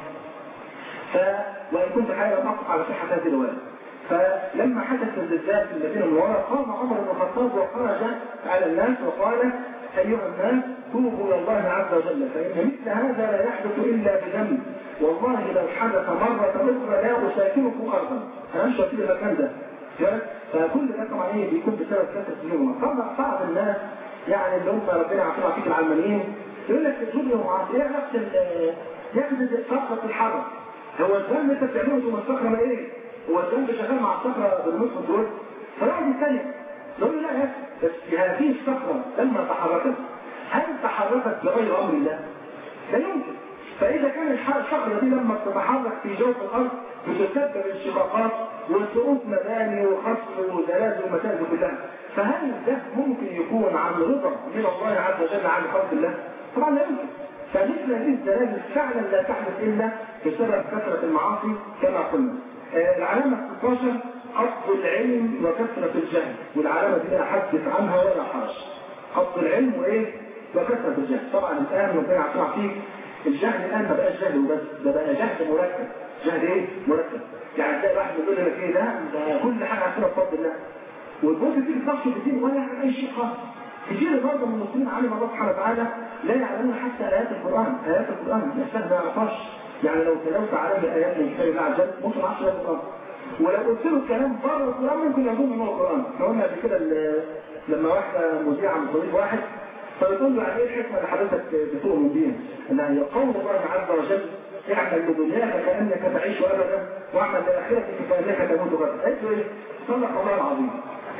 ف وان كنت حقيقه اقف على صحه هذه الروايه، فلما حدث الزلزال في المدينه المنوره قام عمر بن الخطاب وخرج على الناس وقال: أيها الناس توبوا إلى الله عز وجل، فإن مثل هذا لا يحدث إلا بذنب، والله لو حدث مرة أخرى لا أساكنكم أرضا. أنا مش هسيب المكان ده. فكل ده طبعا ايه بيكون بسبب كثرة الذنوب. طبعا بعض الناس يعني اللي هم ربنا يعافينا فيك العلمانيين يقول لك الذنوب يوم عاصي ايه نفس ياخد صخرة الحجر. هو الذنب انت بتعمله ثم الصخرة ما ايه؟ هو الذنب شغال مع الصخرة بالنصف دول. فواحد يتكلم يقول لا يا بس هذه الصخرة لما تحركت هل تحركت بغير امر الله؟ لا يمكن. فإذا كان الصخرة دي لما بتتحرك في جوف الأرض بتسبب انشقاقات وسقوط مباني وخصف وزلازل ومسائل كلها، فهل ده ممكن يكون عن رضا من الله عز وجل عن خلق الله؟ طبعا لا يمكن. فمثل هذه الزلازل فعلا لا تحدث إلا بسبب كثرة المعاصي كما قلنا. آه العلامة ستة عشر قصد العلم وكثرة الجهل، والعلامة دي لا أحدث عنها ولا حرج. قصد العلم وإيه؟ وكثرة الجهل. طبعا الآن ممكن أسمع فيه الجهل الآن ما بقاش جهل وبس، ده بقى جهل مركب. جهل إيه؟ مركب. يعني تلاقي واحد يقول لك إيه ده؟ ده كل حاجة عارفينها بفضل الله. والبوت تيجي تخشى في الدين ولا يعمل أي شيء خالص. كتير برضه من المسلمين علم الله سبحانه وتعالى لا يعلمون حتى آيات القرآن، آيات القرآن نفسها ما يعرفهاش. يعني لو تلوت عليه آيات من كتاب الله عز وجل ممكن ما يعرفش آيات القرآن. ولو قلت له الكلام بره القرآن ممكن يظن إنه القرآن. احنا قلنا قبل كده لما واحدة مذيعة من طريق واحد فبتقول له يعني ايه الحكمة اللي حضرتك بتؤمن بيها؟ انها هي قول الله عز وجل اعمل لدنياك كأنك تعيش أبدا واعمل لآخرتك كأنك تموت غدا. قلت له ايه؟ صدق الله العظيم.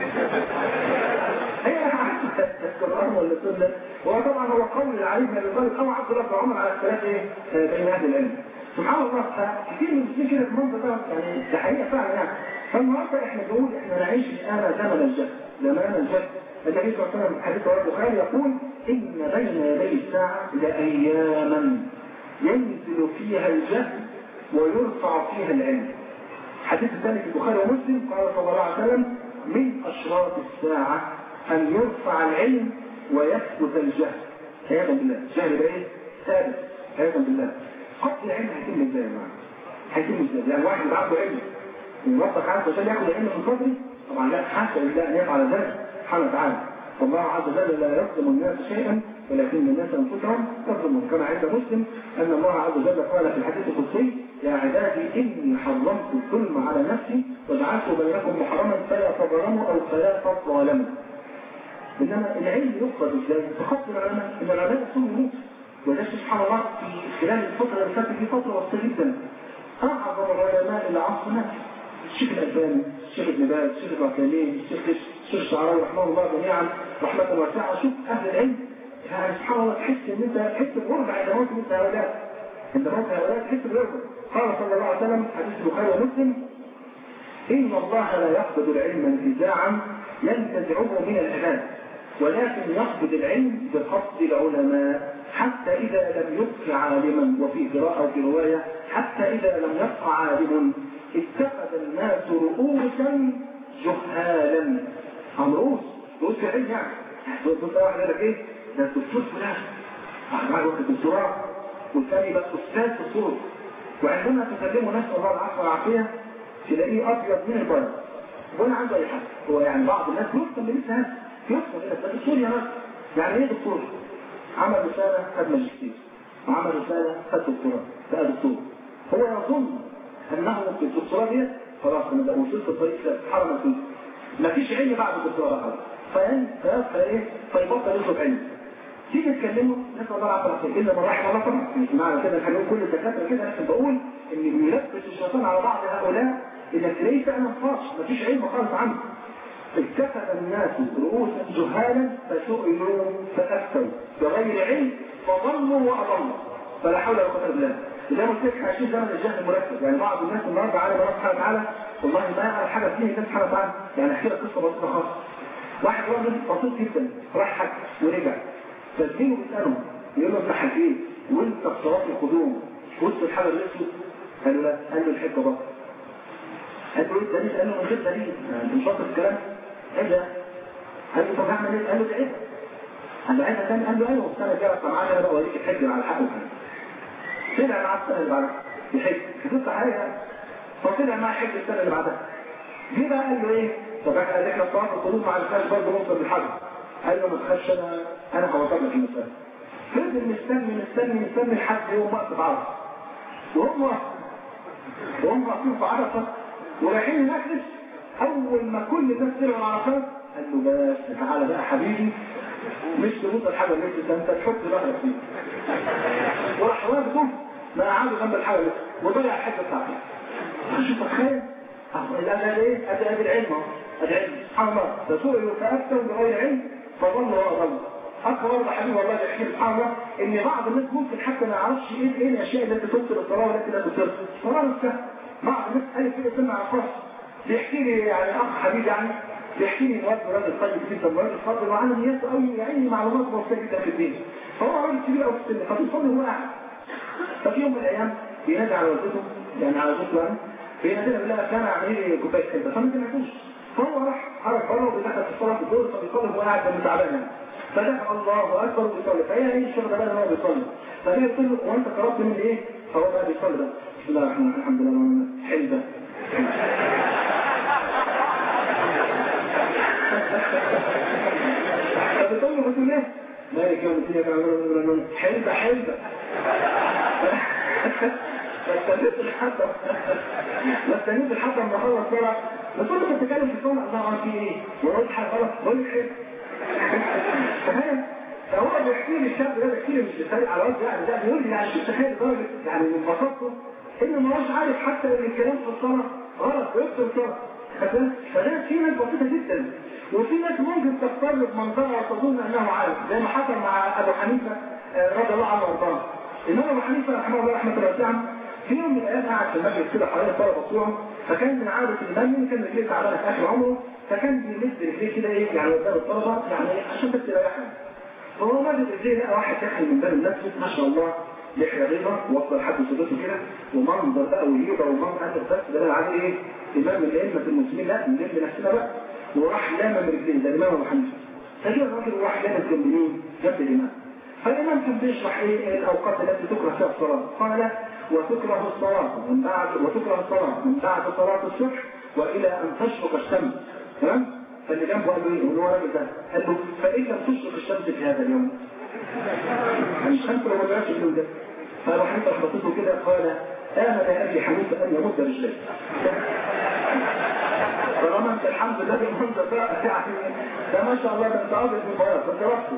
هي القرآن ولا السنة؟ هو طبعا هو قول علي بن ابي طالب او عبد الله بن عمر على اختلاف ايه بين اهل العلم. سبحان الله كثير من المسلمين كده في المنطقه ده يعني ده حقيقه فعلا يعني. فالنهارده احنا بنقول احنا نعيش الان زمن الجهل، زمان الجهل. النبي صلى الله عليه وسلم في حديث رواه البخاري يقول ان بين يدي الساعه لاياما ينزل فيها الجهل ويرفع فيها العلم. حديث الثاني في البخاري ومسلم قال صلى الله عليه وسلم من اشراط الساعه ان يرفع العلم ويثبت الجهل. عياذا بالله. الجهل ده ايه؟ ثابت. عياذا بالله. قصد العلم هيتم ازاي يا جماعه؟ هيتم ازاي؟ يعني واحد يبقى عنده علم وربك عز وجل ياخذ العلم من صدري؟ طبعا لا، حتى لله ان يفعل ذلك سبحانه وتعالى. والله عز وجل لا يظلم الناس شيئا ولكن الناس انفسهم يظلمون. كما عند مسلم ان الله عز وجل قال في الحديث القدسي يا عبادي اني حرمت الظلم على نفسي وجعلته بينكم محرما فلا تظلموا او فلا تظالموا. انما العلم يفقد ازاي؟ بخط العلماء، ان العلماء نفسهم يموت. وده سبحان الله في خلال الفتره اللي فاتت دي فتره بسيطه جدا. اعظم العلماء العصر نفسه الشيخ الالباني، الشيخ ابن باز، الشيخ العثيمين، الشيخ الشيخ الشعراوي رحمه الله جميعا رحمه واسعه. شوف اهل العلم يعني سبحان الله تحس ان انت تحس بغربه عند موت مثل هؤلاء. عند موت هؤلاء تحس بغربه. قال صلى الله عليه وسلم حديث البخاري ومسلم ان الله لا يقبض العلم انتزاعا ينتزعه من العباد ولكن يقبض العلم بقبض العلماء حتى إذا لم يبق عالما. وفي قراءة وفي رواية حتى إذا لم يبق عالم اتخذ الناس رؤوسا جهالا. عن رؤوس رؤوس العلم يعني تقول واحد يقول لك ايه ده الدكتور فلان واحد وقت الدكتوراه والثاني بقى استاذ في الصوت. وعندما تكلموا ناس الله العفو والعافيه تلاقيه ابيض من البيض ولا عنده اي حاجه. هو يعني بعض الناس يوصل لمثل هذا يوصل الى ده دكتور يا ناس. يعني ايه دكتور؟ عمل رساله خد ماجستير وعمل رساله خد دكتوراه بقى دكتور. هو يظن انه في الدكتوراه دي خلاص انا ده وصلت الطريق حرمه فيه مفيش علم بعد الدكتوراه خلاص. فيبقى ايه؟ فيبطل يطلب علم. تيجي تكلمه نسال الله العافيه الا من رحم الله طبعا. مش معنى كده هنقول كل الدكاتره كده، لكن بقول ان بيلبس الشيطان على بعض هؤلاء انك تلاقيه فعلا فاش مفيش علم خالص عنه. اتخذ الناس رؤوسا جهالا فسئلوا فافتوا بغير علم فضلوا واضلوا فلا حول ولا قوه الا بالله. زي ما قلت لك عايشين زمن الجهل المركب. يعني بعض الناس النهارده على الله سبحانه وتعالى والله ما يعرف حاجه فيه الله سبحانه وتعالى. يعني احكي لك قصه بسيطه خالص. واحد راجل بسيط جدا راح حج ورجع فالدين بيساله يقول له انت حجيت وانت في صلاه القدوم وسط الحجر الاسود؟ قال له لا. قال له الحجه بطل. قال له ايه الدليل؟ قال له من غير دليل مش شاطر الكلام. ايه ده؟ قال له طب اعمل ايه؟ قال له ده ايه؟ قال له عايزها تاني؟ قال له ايوه السنه الجايه اطلع معايا انا بقى اوريك الحج على الحق وكده. طلع معاه السنه اللي بعدها يحج قصه حقيقيه. فطلع معاه حج السنه اللي بعدها. جه بقى قال له ايه؟ طب احنا قال احنا صلاه القدوم مع الناس برضه نوصل للحج. قال له ما تخافش انا انا هوصل لك المسافه. فضل مستني مستني مستني لحد يوم وقت بعرفه. وهم وهم واقفين في عرفه ورايحين هناك لسه. اول ما كل الناس طلعوا على عرفات قال له بس تعالى بقى حبيبي مش تموت الحاجه اللي انت انت تحط ظهرك فيه. وراح واقفه ما قعدوا جنب الحاجه دي وطلع الحته بتاعته. شوف تخيل لا ايه ادي ادي العلم اهو ادي علم سبحان الله. رسول فافتوا بغير علم فظلوا واضلوا اخ برضه حبيبي والله بيحكي لي سبحان الله ان بعض الناس ممكن حتى ما يعرفش ايه ايه الاشياء التي تبطل الصلاه والتي لا تبطل الصلاه نفسها. بعض الناس قال كده سمع عقاص بيحكي لي يعني اخ حبيبي يعني بيحكي لي مواد راجل طيب جدا وراجل فاضل وعنده نيات قوي يعني معلومات بسيطه جدا في الدين. فهو راجل كبير قوي في السن فبيصلي وهو قاعد. ففي يوم من الايام بينادي على والدته يعني على زوجته يعني بينادي لها بالله كان اعمل لي كوبايه حلبه فما سمعتوش. فهو راح خرج بره ودخل في الصلاه في الدور فبيصلي وهو قاعد جنب تعبان يعني. فدخل الله اكبر وبيصلي فهي ايه الشغل ده بقى ان هو بيصلي. فهي بتقول له وانت قربت من ايه؟ فهو بقى بيصلي ده بسم الله الرحمن الرحيم الحمد لله حلبه. فبتقول له بتقول ايه؟ مالك يوم الدنيا كان حلبه حلبه. فاستنيت الحكم فاستنيت الحكم لما خلص صلاة بتقول له بتتكلم في الصلاة الله في ايه؟ وقلت حاجة غلط بقول لك ايه؟ فهي فهو بيحكي لي الشاب ده بيحكي لي مش بيتريق على وجهي يعني ده بيقول لي يعني شوف تخيل درجة يعني من بساطته انه ما هوش عارف حتى ان الكلام في الصلاة غلط ويبطل الصلاة. فده في ناس بسيطة جدا وفي ناس ممكن تقترب منظرها وتظن انه عارف زي ما حصل مع ابو حنيفة رضي الله عنه وارضاه. انما ابو حنيفة رحمه الله رحمة الله واسعة في يوم من الايام قاعد في المسجد كده حوالين الطلبه بتوعه فكان من عاده الامام كان رجليه تعبانه في اخر عمره فكان بيمد رجليه كده ايه يعني قدام الطلبه يعني عشان بس يريحهم. فهو مد رجليه لقى واحد داخل من باب المسجد ما شاء الله لحيه بيضاء ووصل لحد صدته كده ومنظر بقى وهيبه ومنظر قال بس ده عليه ايه؟ امام من ائمه المسلمين لا نلم نفسنا بقى وراح لامم رجليه ده الامام ابو حنيفه. فجاء الراجل وراح لامم جنب مين؟ جنب الامام. فالامام كان بيشرح ايه الاوقات التي تكره فيها الصلاه قال وتكره الصلاة من بعد وتكره الصلاة من بعد صلاة الصبح وإلى أن تشرق الشمس تمام؟ فاللي جنبه قال له إيه؟ هو راجل ده قال له فإن لم تشرق الشمس في هذا اليوم الشمس لو ما جاش في اليوم ده فأبو حنيفة حبطته كده قال آمن يا أبي حنيفة أن يمد رجليه طالما أنت الحمد لله بالمنظر ده يعني ده ما شاء الله ده أنت أبيض من بياض فأنت رحته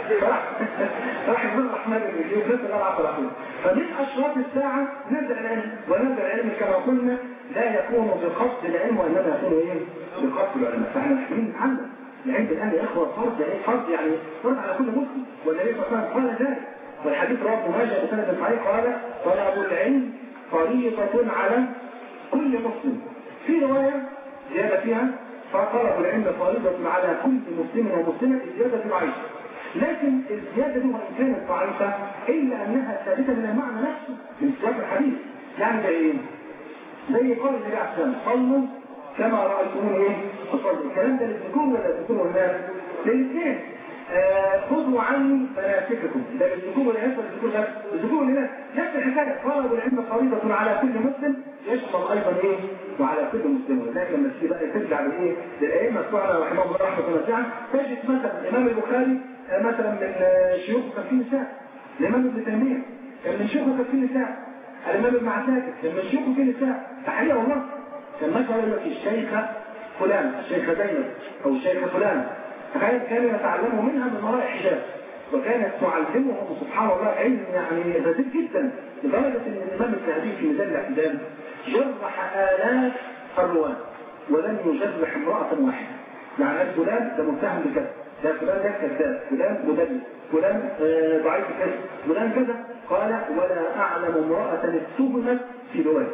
راح يقول الرحمن الرحيم وجدت الألعاب الرحيم. فمن أشراط الساعة نزع العلم ونزع العلم كما قلنا لا يكون بقصد العلم وإنما يكون إيه؟ بقصد العلم. فإحنا محتاجين نتعلم العلم الآن يا إخوة فرض يعني فرض يعني فرض على كل مسلم والنبي صلى الله عليه وسلم قال ذلك والحديث رواه ابن ماجه بسند صحيح قال طلب العلم فريضة على كل مسلم. في رواية زيادة فيها فطلب العلم فريضة على كل مسلم ومسلمة زيادة العيش. لكن الزيادة دي وإن كانت ضعيفة إلا أنها ثابتة من المعنى نفسه من سياق الحديث. يعني زي إيه؟ زي قول النبي عليه السلام صلوا كما رأيتموني إيه؟ أصلي. الكلام ده للذكور ولا للذكور والناس؟ للاثنين. آه خذوا عني مناسككم ده للذكور ولا يسر للذكور لا الذكور والناس نفس الحكاية طلب العلم فريضة على كل مسلم يشمل أيضا إيه؟ وعلى كل مسلم. لكن لما تيجي بقى ترجع لإيه؟ للأئمة الصالحة رحمه الله رحمة الله واسعة تجد مثلا الإمام البخاري مثلا من شيوخه كان في نساء الإمام ابن تيمية كان من شيوخه كان في نساء الإمام ابن عساكر كان من شيوخه في نساء تحية والله كان مثلا يقول لك الشيخة فلان الشيخة زينب أو الشيخة فلان كانوا يتعلموا منها من وراء حجاب وكانت تعلمهم سبحان الله علم يعني غزير جدا لدرجة أن الإمام الذهبي في ميزان الاعتدال جرح آلاف الرواة ولم يجرح امرأة واحدة. يعني فلان ده متهم بكذا ده فلان ده كذاب فلان مدلس فلان آه ضعيف كذا فلان كذا قال ولا أعلم امرأة اتهمت في رواية.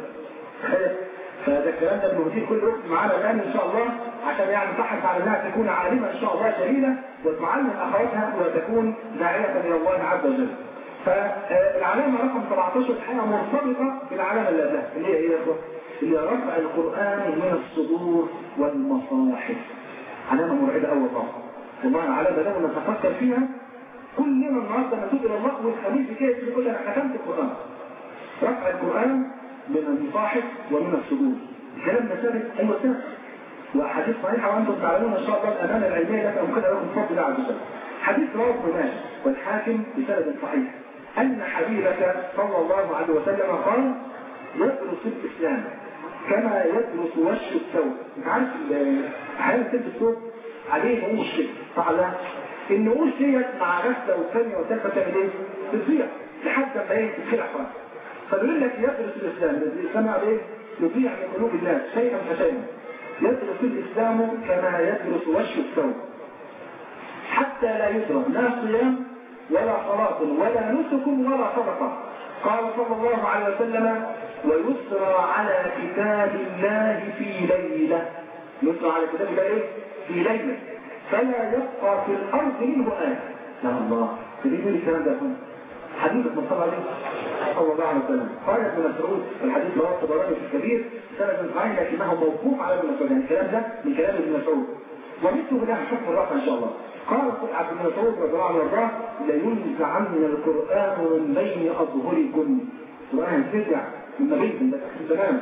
فده الكلام ده بنهديه كل وقت معانا الآن إن شاء الله عشان يعني تحرص على أنها تكون عالمة إن شاء الله جليلة وتعلم أخواتها وتكون داعية إلى الله عز وجل. فالعلامة رقم سبعتاشر الحقيقة مرتبطة بالعلامة اللي قبلها اللي هي إيه يا أخوة؟ اللي هي رفع القرآن من الصدور والمصاحف. علامة مرعبة أول طبعا والله العلامة ده ونتفكر فيها كلنا النهارده نتوب إلى الله والخميس كده تقول أنا ختمت القرآن. رفع القرآن من المصاحف ومن الصدور. الكلام ده ثابت أيوة ثابت وحديث صحيح وأنتم تعلمون إن شاء الله الأمانة العلمية لك أو كده لكم بفضل الله عز وجل. حديث رواه ابن ماجه والحاكم بسند صحيح أن حبيبك صلى الله عليه وسلم قال يدرس الإسلام كما يدرس وش الثوب. أنت عارف أحيانا تلبس الثوب عليه نقوش كده صح لا؟ النقوش ديت مع غسلة والثانية والثالثة تعمل إيه؟ بتضيع لحد ما إيه تتخلع خالص. فبيقول لك يدرس الإسلام الإسلام على إيه؟ يضيع من قلوب الناس شيئا فشيئا. يدرس الإسلام كما يدرس وش الثوب حتى حتى لا يدرى لا صيام ولا صلاة ولا نسك ولا صدقة. قال صلى الله عليه وسلم ويسرى على كتاب الله في ليلة، يسرى على كتاب الله ايه؟ في ليلة، فلا يبقى في الأرض منه آية. يا الله تريد لي الكلام ده هنا حديث المصطفى عليه صلى الله عليه وسلم. قال ابن مسعود الحديث رواه الطبراني في الكبير سند صحيح لكنه موقوف على ابن مسعود، يعني الكلام ده من كلام ابن مسعود ومثله له حكم الرفع ان شاء الله. قال عبد بن مسعود رضي الله عنه وارضاه لينزعن القرآن من بين أظهركم، القرآن ينزع من بينكم ده اخر زمان،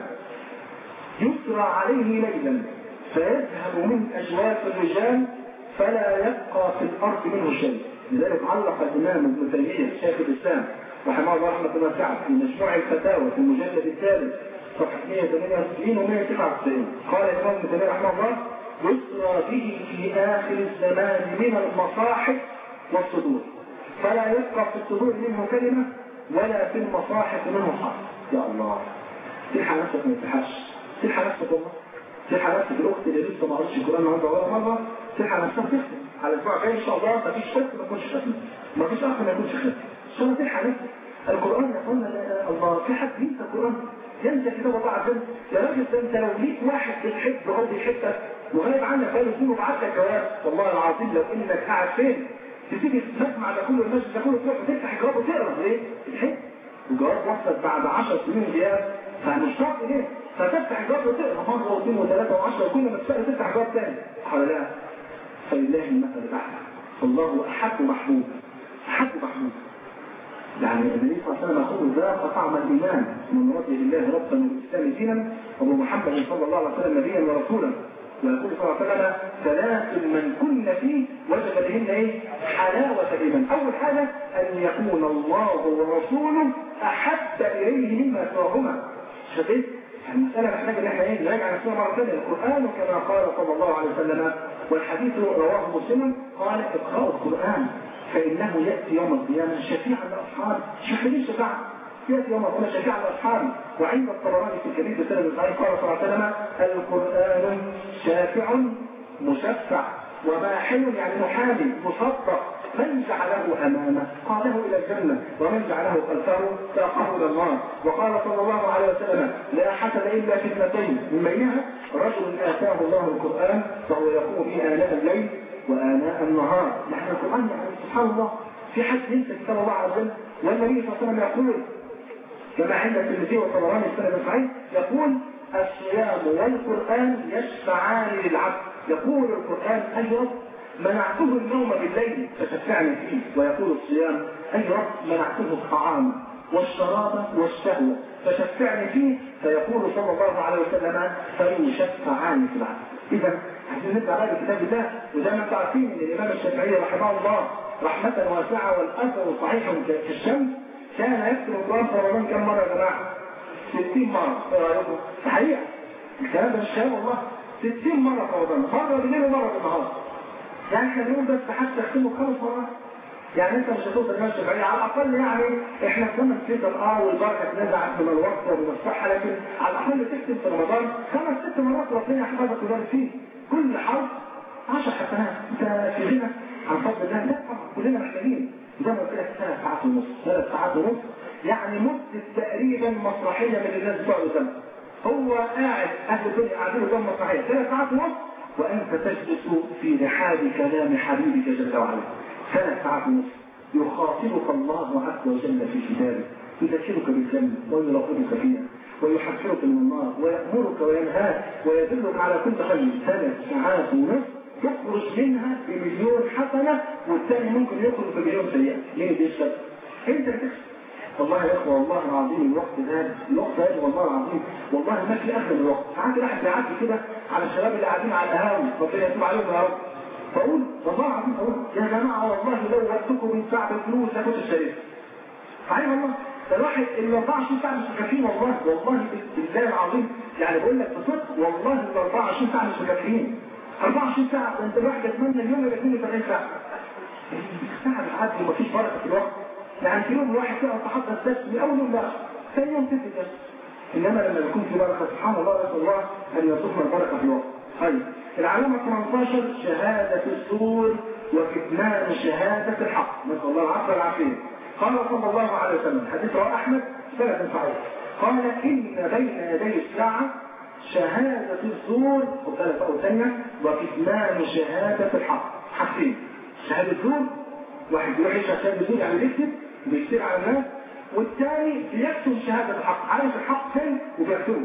يسرى عليه ليلا فيذهب من أجواف الرجال فلا يبقى في الأرض منه شيء. لذلك علق الإمام ابن تيمية شيخ الإسلام رحمه الله رحمة واسعة في مجموع الفتاوى في المجلد الثالث صفحة مئة وثمانية وتسعين و مئة وتسعة وتسعين قال الإمام ابن تيمية رحمه الله يسرى به في آخر الزمان من المصاحف والصدور فلا يبقى في الصدور منه كلمة ولا في المصاحف منه حرف. يا الله تلحق نفسك ما تلحقش، تلحق نفسك والله، تلحق نفسك الأخت اللي لسه ما قرأتش القرآن النهارده ولا مرة، تلحق نفسك تختم على الأسبوع الجاي إن شاء الله. مفيش أخت ما يكونش ختم، مفيش أخ ما يكونش ختم، إن شاء الله تلحق نفسك. القرآن يقول الله في حد ينسى القرآن؟ ينسى كتاب الله عز وجل؟ يا راجل ده أنت لو ليك واحد بتحبه أو بيحبك وغايب عنك بقاله سنين وبعت لك جواب، والله العظيم لو إنك قاعد فين تسيب تسمع ده كله المسجد ده كله تروح وتفتح الجواب وتقرا ليه؟ تحب الجواب وصلت بعد عشر سنين غياب فمشتاق ليه؟ فتفتح الجواب وتقرا مرة واثنين وثلاثة وعشرة وكل ما تشتاق تفتح جواب ثاني. قال لا فلله المثل الأعلى، فالله أحب محبوب، أحب محبوب. يعني النبي صلى الله عليه وسلم يقول ذاق طعم الإيمان من رضي بالله ربا والإسلام دينا وبمحمد صلى الله عليه وسلم نبيا ورسولا. ويقول صلى الله عليه وسلم ثلاث من كن فيه وجد بهن ايه؟ حلاوة الإيمان. أول حاجة أن يكون الله ورسوله أحب إليه مما سواهما. شايفين؟ المسألة محتاجة ان احنا ايه؟ نراجع نفسنا مرة ثانية. القرآن كما قال صلى الله عليه وسلم والحديث رواه مسلم قال اقرأوا القرآن فإنه يأتي يوم القيامة شفيعا لأصحابه. شايفين شفاعة؟ يأتي يوم القيامة شفيعا لأصحابه. وعند الطبراني في الكبير بسند صحيح قال صلى الله عليه وسلم القرآن شافع مشفع وماحل يعني محامي مصدق من جعله أمامه قاده إلى الجنة ومن جعله خلفه ساقه إلى النار. وقال صلى الله عليه وسلم لا حسن إلا في اثنتين من بينها رجل آتاه الله القرآن فهو يقوم به آناء الليل وآناء النهار. نحن القرآن يعني سبحان الله في حد ينسى كتاب الله عز وجل؟ والنبي صلى الله عليه وسلم يقول كما عند الترمذي والطبراني السند الصحيح يقول الصيام والقرآن يشفعان للعبد. يقول القرآن أي رب منعته النوم بالليل فشفعني فيه، ويقول الصيام أي رب منعته الطعام والشراب والشهوة فشفعني فيه، فيقول صلى الله عليه وسلم فيشفعان في العبد. إذا عايزين نبدأ على كتاب الله. وزي ما انتم عارفين ان الإمام الشافعي رحمه الله رحمة واسعة والأثر صحيح كالشمس كان يكتب القرآن في رمضان كم مرة يا جماعة؟ ستين مرة. ايه رأيكم؟ صحيح الكلام ده مش كلام والله. ستين مرة في رمضان، مرة بالليل ومرة بالنهار. يعني احنا اليوم بس حتى نختمه خمس مرات. يعني انت مش هتوصل الناس الشافعية على الأقل يعني احنا كنا نسيت اه والبركة تنزع من الوقت ومن الصحة، لكن على الأقل تكتب في رمضان خمس ست مرات ربنا يحفظك ويبارك فيه. كل حرف عشر حسنات. انت في غنى عن فضل الله؟ لا طبعا كلنا محتاجين. زي ما قلت لك ثلاث ساعات ونص، ثلاث ساعات ونص يعني مدة تقريبا مسرحية من الناس بتوع الزمن. هو قاعد أهل الدنيا قاعدين قدام مسرحية ثلاث ساعات ونص وأنت تجلس في رحاب كلام حبيبك جل وعلا. ثلاث ساعات ونص يخاطبك الله عز وجل في كتابه، يذكرك بالجنة ويراقبك فيها ويحذرك من النار ويأمرك وينهاك ويدلك على كل خير. ثلاث ساعات ونص تخرج منها بمليون حسنة والثاني ممكن يخرج بمليون سيئة. مين بيشتغل؟ انت بتكسب. والله يا اخوة والله العظيم الوقت ده الوقت ده والله العظيم والله ما في اخر الوقت. ساعات الواحد بيعدي كده على الشباب اللي قاعدين على القهاوي ربنا يتوب عليهم يا رب. فاقول والله العظيم اقول يا جماعه والله لو وقتكم من ساعه الفلوس لكنت اشتريت. صحيح والله الواحد اللي أربعة وعشرين ساعه مش مكفيين والله والله بالله العظيم. يعني بقول لك بصدق والله ال أربعة وعشرين ساعه مش مكفيين. أربعة وعشرين ساعه انت الواحد يتمنى اليوم يبقى اثنين وثلاثين ساعه. ساعه بتعدي ومفيش بركه في الوقت. يعني في يوم الواحد يقعد يتحدث بس من اول يوم لاخر، ثاني يوم تنسى بس. انما لما يكون في بركه سبحان الله نسال الله ان يرزقنا البركه في الوقت. طيب العلامة ثمانية عشر شهادة الزور وكتمان شهادة الحق، نسأل الله العفو والعافية. قال صلى الله عليه وسلم حديث رواه أحمد سنة صحيح، قال إن بين يدي الساعة شهادة الزور وثلاثة أو ثانية وكتمان شهادة الحق. حاجتين، شهادة الزور، واحد يروح يشهد شهادة الزور يعني بيكتب وبيكتب على الناس، والثاني بيكتب شهادة الحق، عارف الحق فين وبيكتبه.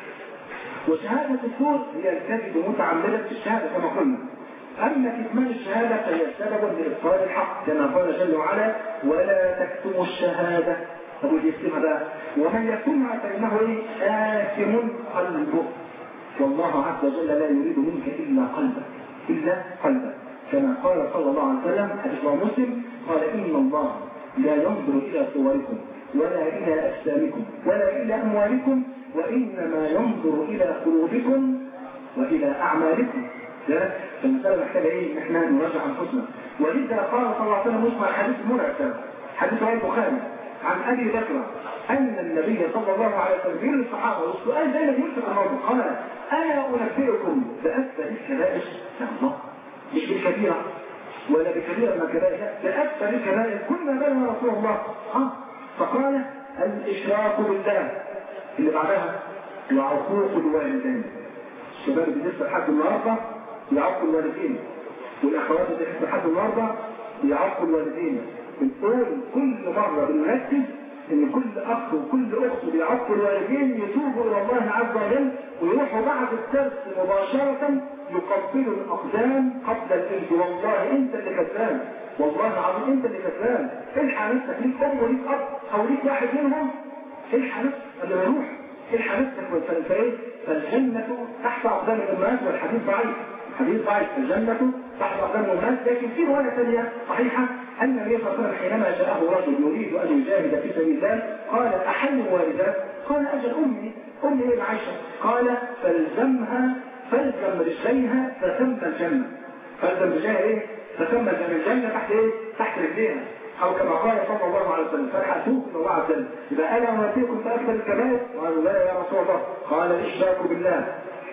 وشهادة الزور هي الكذب متعمدة في الشهادة كما قلنا. أما كتمان الشهادة فهي سبب لإبطال الحق كما قال جل وعلا ولا تكتموا الشهادة. طب اللي يكتمها بقى ومن يكتمها فإنه إيه؟ آثم قلبه، والله عز وجل لا يريد منك إلا قلبك إلا قلبك كما قال صلى الله عليه وسلم حديث مسلم قال إن الله لا ينظر إلى صوركم ولا إلى أجسامكم ولا إلى أموالكم وإنما ينظر إلى قلوبكم وإلى أعمالكم. فالمسألة محتاجة إيه؟ إن إحنا نراجع أنفسنا. ولذا قال صلى الله عليه وسلم اسمع الحديث المرعب حديث رواه البخاري عن أبي بكر أن النبي صلى الله عليه وسلم بين الصحابة والسؤال دائما يمسك الموضوع قال ألا أنبئكم بأكثر الكبائر؟ يا الله مش بالكبيرة ولا بكبيرة من الكبائر، بأكثر الكبائر كنا بين رسول الله آه. فقال الإشراك بالله اللي بعدها وعقوق الوالدين. الشباب اللي لسه لحد النهارده يعقوا الوالدين، والأخوات اللي لسه لحد النهارده يعقوا الوالدين. بنقول كل مرة بنركز ان كل اخ وكل اخت بيعقوا الوالدين يتوبوا الى الله عز وجل ويروحوا بعد الدرس مباشرة يقبلوا الاقدام قبل الجلد. والله انت اللي كسبان، والله العظيم انت اللي كسبان. الحق نفسك، ليك ام وليك اب او ليك واحد منهم، الحق نفسك قبل ما يروح، الحق نفسك. فايه؟ فالجنة تحت اقدام الامهات، والحديث ضعيف، الحديث ضعيف. الجنة تحت اقدام الامهات، لكن في رواية ثانية صحيحة أن النبي صلى الله عليه وسلم حينما جاءه رجل يريد أن يجاهد في سبيل الله قال أحل والدات؟ قال أجل أمي. أمي إيه عائشة؟ قال فالزمها فالزم رجليها فثم الجنة. فالزم رجليها إيه؟ فثم الجنة. الجنة تحت إيه؟ تحت رجليها، أو كما قال صلى الله عليه وسلم فالحسوك من الله عز وجل. إذا أنا ونبيكم فأكثر الكبائر؟ قالوا لا يا رسول الله. قال الإشراك بالله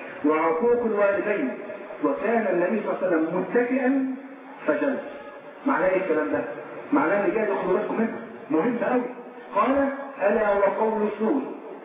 وعقوق الوالدين. وكان النبي صلى الله عليه وسلم متكئا فجلس. معناه ايه الكلام ده؟ معناه اللي جاي ياخدوا بالكم منه مهم قوي. قال الا وقول الزور،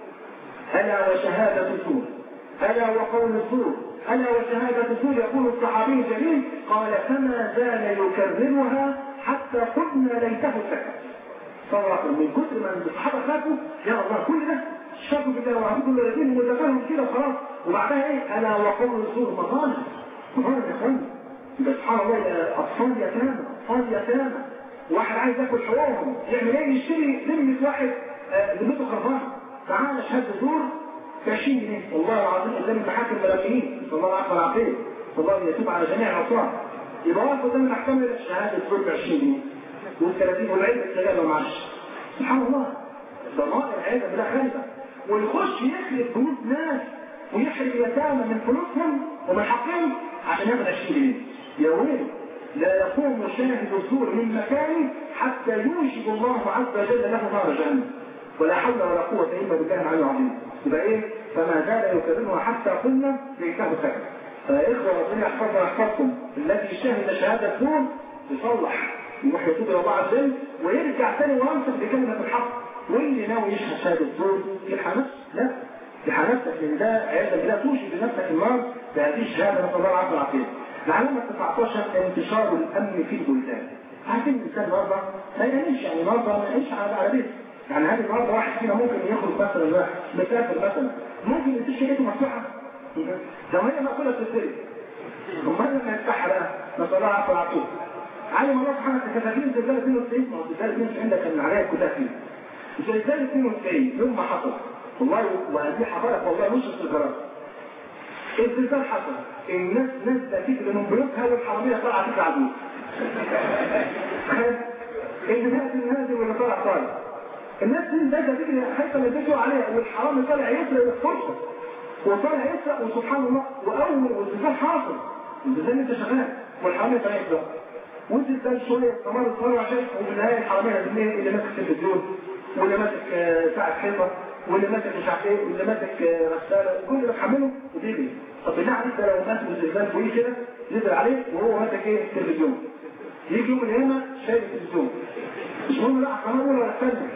الا وشهاده الزور، الا وقول الزور، الا وشهاده الزور. يقول الصحابي الجليل قال فما زال يكررها حتى قلنا ليته سكت. صراحه من كثر ما الصحابه خافوا يا الله كل ده شافوا بالله وعبدوا الذين وتفاهم كده وخلاص، وبعدها ايه؟ الا وقول الزور. مظالم مظالم يا اخوان. سبحان الله اطفال يتامى، اطفال يتامى، واحد عايز ياكل حقوقهم يعمل ايه؟ يشتري ذمه واحد ذمته خربانه، تعالى شهاده زور ب عشرين جنيه. والله العظيم قدام المحاكم ملايين، صلى الله عليه وسلم صلى الله يتوب على جميع العصاه. يبقى واقف قدام المحكمه شهاده زور ب عشرين جنيه وال30 والعلم السجاده معلش. سبحان الله ضمائر العياذ بالله خالده، ويخش يخلف بيوت ناس ويحرم يتامى من فلوسهم ومن حقهم عشان ياخد عشرين جنيه. يا ويل لا يقوم شاهد الزور من مكانه حتى يوجب الله عز وجل له نار جهنم، ولا حول ولا قوة إلا بالله العلي العظيم. يبقى إيه؟ فما زال يكررها حتى قلنا ليته سكت. فيا إخوة ربنا يحفظنا ويحفظكم، الذي شهد شهادة زور يصلح يروح يتوب إلى الله عز وجل ويرجع ثاني وينصف بكلمة الحق. واللي ناوي يشهد شهادة زور يلحق نفسه؟ لا، يلحق نفسك، لأن ده عياذا بالله توجب لنفسك النار بهذه الشهادة. نسأل الله العافية والعافية. العلامة تسعة عشر انتشار الأمن في البلدان. عارفين الإنسان النهارده ما ينامش، يعني النهارده ما يعيش على بيت. يعني هذه النهارده واحد فينا ممكن يخرج مثلا واحد مسافر مثلا ممكن يسيب شقته مفتوحة لو هي مقولة تسرق. امال لما يفتحها بقى نسأل الله العافية والعافية. علم الله سبحانه كتابين زلزال اثنين وتسعين، ما هو زلزال اثنين وتسعين ده كان من العراق كلها فيه. زلزال اثنين وتسعين يوم ما حصل والله، وهذه حضرتك والله نشرت في الجرائد. الزلزال حصل، الناس نازله تجري من بيوتها والحراميه طالعه تطلع بيوت. اللي نازل نازل واللي طالع طالع. الناس دي نازله تجري حتى اللي بيجوا عليها، والحرامي طالع يسرق الفرصه وطالع يسرق. وسبحان الله، واول والزلزال حاصل، الزلزال انت شغال والحرامي طالع يسرق، والزلزال شويه استمر استمر عشان وفي النهايه الحراميه اللي ماسك التلفزيون واللي ماسك ساعه حيطه واللي ماسك مش عارف ايه واللي ماسك غساله كل ده تحمله وتيجي. طب بالله عليك ده لو ماسك الزلزال فوقيه كده نزل عليه وهو ماسك ايه التلفزيون، يجي يوم القيامه شايل التلفزيون مش مهم لا قناه ولا الثانيه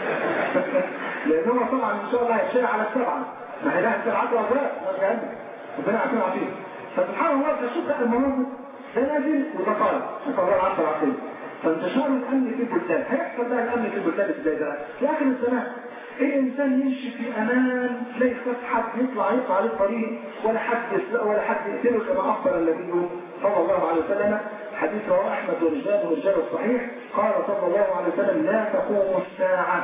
لان هو طبعا ان شاء الله هيشيل على السبعه ما هي لها سبعه ابواب ما فهمت ربنا يعطينا عافيه. فسبحان الله تشوف بقى المناظر ده نازل وتقارب نسال الله العافيه والعافيه. فانتشار الامن في البلدان هيحصل بقى الامن في البلدان ازاي بقى؟ في اخر الزمان الانسان يمشي في امان لا يخاف حد يطلع يطلع على الطريق ولا حد يسرقه ولا حد يقتله كما اخبر النبي صلى الله عليه وسلم. حديث رواه احمد ورجال ورجال الصحيح قال صلى الله عليه وسلم لا تقوم الساعه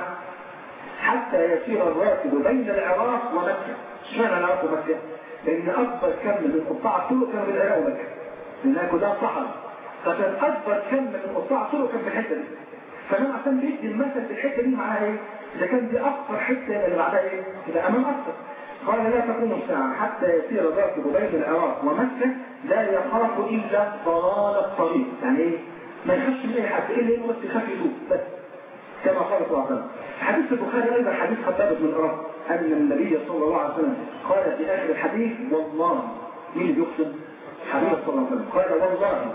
حتى يسير الراكب بين العراق ومكه. اشمعنى العراق ومكه؟ لان اكبر كم من قطاع الطرق كان بالعراق ومكه لانها كلها صحراء، فكان اكبر كم من قطاع الطرق كان في الحته دي. فلما عشان بيدي المثل في الحته دي معناها ايه؟ اذا كان دي اكثر حته اللي بعدها ايه؟ يبقى امان اكثر. قال لا تقوم الساعه حتى يسير الراكب بين العراق ومكه لا يخاف الا ضلال الطريق. يعني ايه؟ ما يخافش من اي حد الا انه بس يخاف يدوب بس كما قال صلى الله عليه وسلم. حديث البخاري ايضا حديث خباب بن الارض ان النبي صلى الله عليه وسلم قال في اخر الحديث والله مين اللي يقسم؟ حبيب صلى الله عليه وسلم قال والله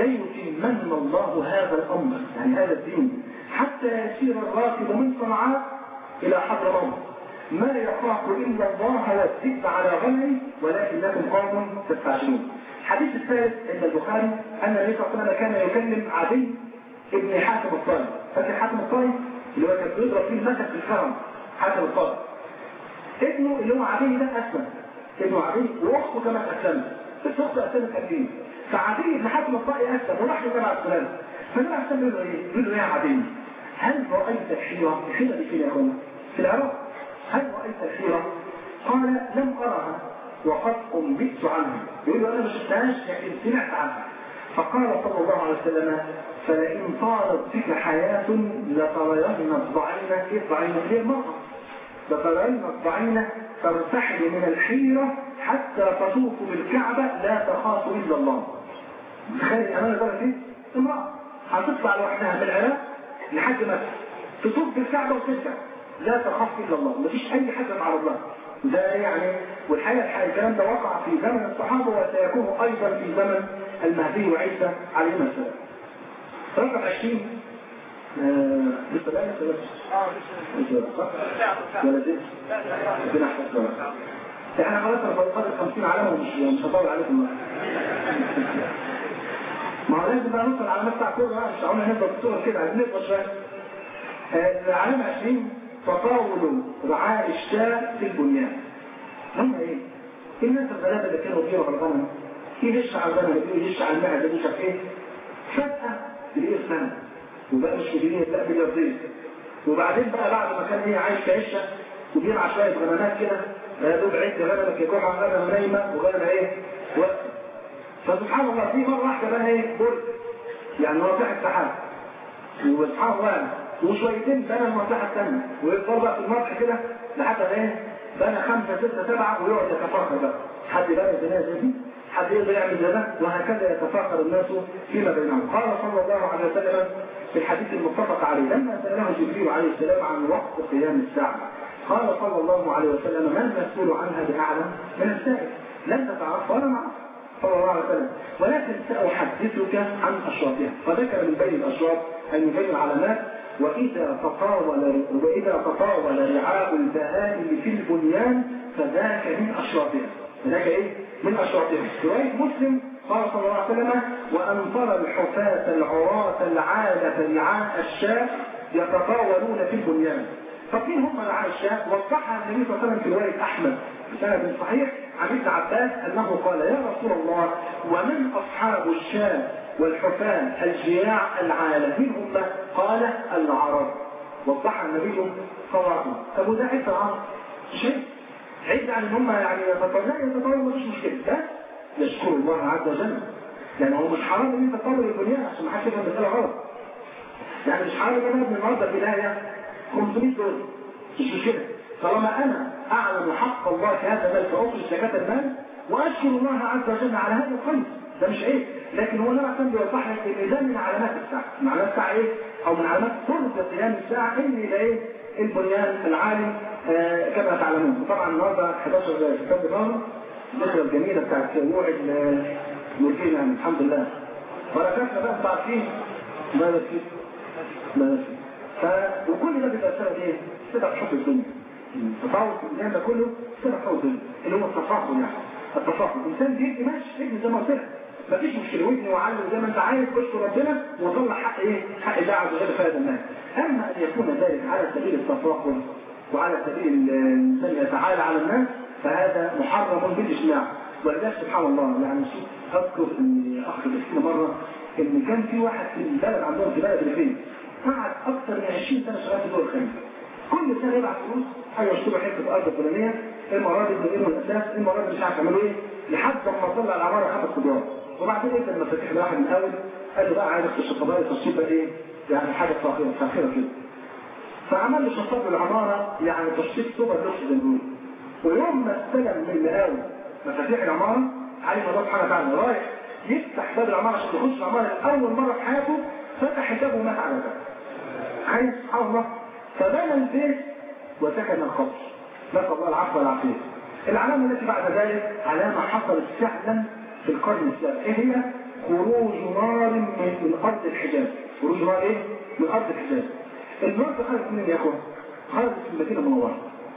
ليتمن الله هذا الامر يعني هذا الدين حتى يسير الراكب من صنعاء الى حضرموت ما يخاف الا الله والذئب على غنمه ولكنكم قوم تستعجلون. الحديث الثالث عند البخاري ان النبي صلى الله عليه وسلم كان يكلم عدي ابن حاتم الطائي. فاكر حاتم الطائي اللي هو كان بيضرب فيه المثل في الكرم حاتم الطائي. ابنه اللي هو عدي ده اسلم ابنه عدي واخته كمان اسلمت بس اخته اسلمت قبليه. فعدي بن حاتم الطائي اسلم وراح للنبي السلام. فالنبي عليه السلام يقول له ايه؟ يقول له يا عدي هل رايت الحيره؟ الحيره دي فين يا اخوانا؟ في العراق. هل رايت الحيره؟ قال لم ارها وقد انبئت عنها. يقول له انا ما شفتهاش لكن سمعت عنها. فقال صلى الله عليه وسلم فلئن طالت بك حياه لترين الضعينه الضعينه هي المراه لترين الضعينه ترتحل من الحيره حتى تطوف بالكعبه لا تخاف الا الله. تخيل امانه ده ايه؟ امراه هتطلع لوحدها من العراق لحد ما تطوف بالكعبه وترجع لا تخاف الا الله، مفيش اي حاجه تعرض لها. ده يعني والحقيقه الكلام ده وقع في زمن الصحابه وسيكون ايضا في زمن المهدي وعيسى عليهما السلام. رقم عشرين لسه بقى لسه اه لسه صح ولا دي ربنا يحفظنا. احنا خلاص فوق خمسين علامه ومش مش هطول عليكم بقى. ما هو لازم بقى نوصل العلامات بتاع كل بقى مش هقولنا نفضل بصور كده عايزين نفضل شويه. العلامه عشرين تطاول رعاء الشاة في البنيان. هم ايه؟ الناس الغلابه اللي كانوا فيها غلطانه يهش على الغنم يهش على المعده مش عارف ايه فجاه تلاقيه سنه وبقى مش مديرين لا بيرضيه. وبعدين بقى بعد ما كان هي عايش في عشه وبيرعى شويه غنمات كده يا دوب عد غنمك يا جحا غنم نايمه وغنم ايه؟ وقت. فسبحان الله دي مره واحده بقى ايه؟ برد يعني ناطحه سحاب وسبحان الله وشويتين بنى المنطقه الثانيه ويفضل بقى في المطح كده لحد ما ايه؟ بنى خمسه سته سبعه ويقعد يتفاخر بقى حد بنى البنايه زي دي حد يقدر يعمل زي ده وهكذا يتفاخر الناس فيما بينهم. قال صلى الله عليه وسلم في الحديث المتفق عليه لما سأله جبريل عليه السلام عن وقت قيام الساعة قال صلى الله عليه وسلم ما المسؤول عنها بأعلم من السائل لن تتعرف ولا معرف صلى الله عليه وسلم ولكن سأحدثك عن أشراطها. فذكر من بين الأشراط أي من بين العلامات وإذا تطاول وإذا تطاول رعاء البهائم في البنيان فذاك من أشراطها. فذاك إيه؟ من أشراطها. رواية مسلم قال صلى الله عليه وسلم وأن ترى الحفاة العراة العالة رعاء الشاة يتطاولون في البنيان. فمين هم رعاء الشاة؟ وضحها النبي صلى الله عليه وسلم في رواية أحمد بسند صحيح عن ابن عباس أنه قال يا رسول الله ومن أصحاب الشاة والحفاة الجياع العالة من هم؟ قال العرب. وضحها النبي صلى الله عليه وسلم. طب وده عيد العرب؟ شيء عيد عن ان هم يعني يتطاولون يتطاولون مفيش مشكلة بس يشكر الله عز وجل لأنه هو مش حرام ان انت تطور البنيان عشان ما حدش يفهم المسألة غلط. يعني مش حرام ان انا ابني النهارده البداية خمسمية دولار مش مشكلة طالما انا اعلم حق الله في هذا المال فاخرج زكاة المال واشكر الله عز وجل على هذا الخير ده مش عيب. لكن هو انا عشان بيوضح لك ان ده من علامات الساعة. من علامات الساعة ايه؟ او من علامات قرب قيام الساعة ان يبقى ايه؟ البنيان العالي آه كما تعلمون. طبعا النهارده حداشر سبتمبر الذكرى الجميله بتاعت موعد نورتين يعني الحمد لله. بركاتنا بقى انتوا عارفين ما نسيت ما نسيت. ف وكل ده بيبقى سبب ايه؟ سبب حب الدنيا. التفاوض الدنيا ده كله سبب حب الدنيا اللي هو التفاضل يعني. التفاضل الانسان بيدي ماشي ابن زي ما قلت لك مفيش مشكله وابني وعلم زي ما انت عايز اشكر ربنا وطلع حق ايه؟ حق الله عز وجل في هذا الناس. اما ان يكون ذلك على سبيل التفاضل وعلى سبيل الانسان يتعالى على الناس فهذا محرم بالاجماع. ولذلك سبحان الله يعني اذكر ان اخ مسكين مره ان كان في واحد في البلد عندهم في بلد ريفيه قعد اكثر من عشرين سنه شغال في دول الخليج. كل سنه يبعت فلوس ايوه اشتروا حته ارض فلانيه المره دي بنقيموا الاساس المره دي مش عارف يعملوا ايه لحد ما طلع العماره خمس ادوار. وبعدين ادى المفاتيح لواحد من الاول قال له بقى عايز اخش القضايا التشطيب بقى ايه يعني حاجه فاخره فاخره كده. فعمل له شطاب العماره يعني تشطيب سوبر لوكس زي ما بيقولوا. ويوم ما استلم من المقاول مفاتيح العماره علي مدار حاجه ثانيه رايح يفتح باب العماره عشان يخش العماره لاول مره في حياته فتح الباب ومات على الباب. عايز سبحان الله فبنى البيت وسكن القبر. نسال الله العفو والعافيه. العلامه التي بعد ذلك علامه حصلت فعلا في القرن السابع ايه هي؟ خروج نار من, من ارض الحجاز. خروج نار ايه؟ من ارض الحجاز. النار ده خرجت منين يا اخوان؟ خرجت في المدينه المنوره.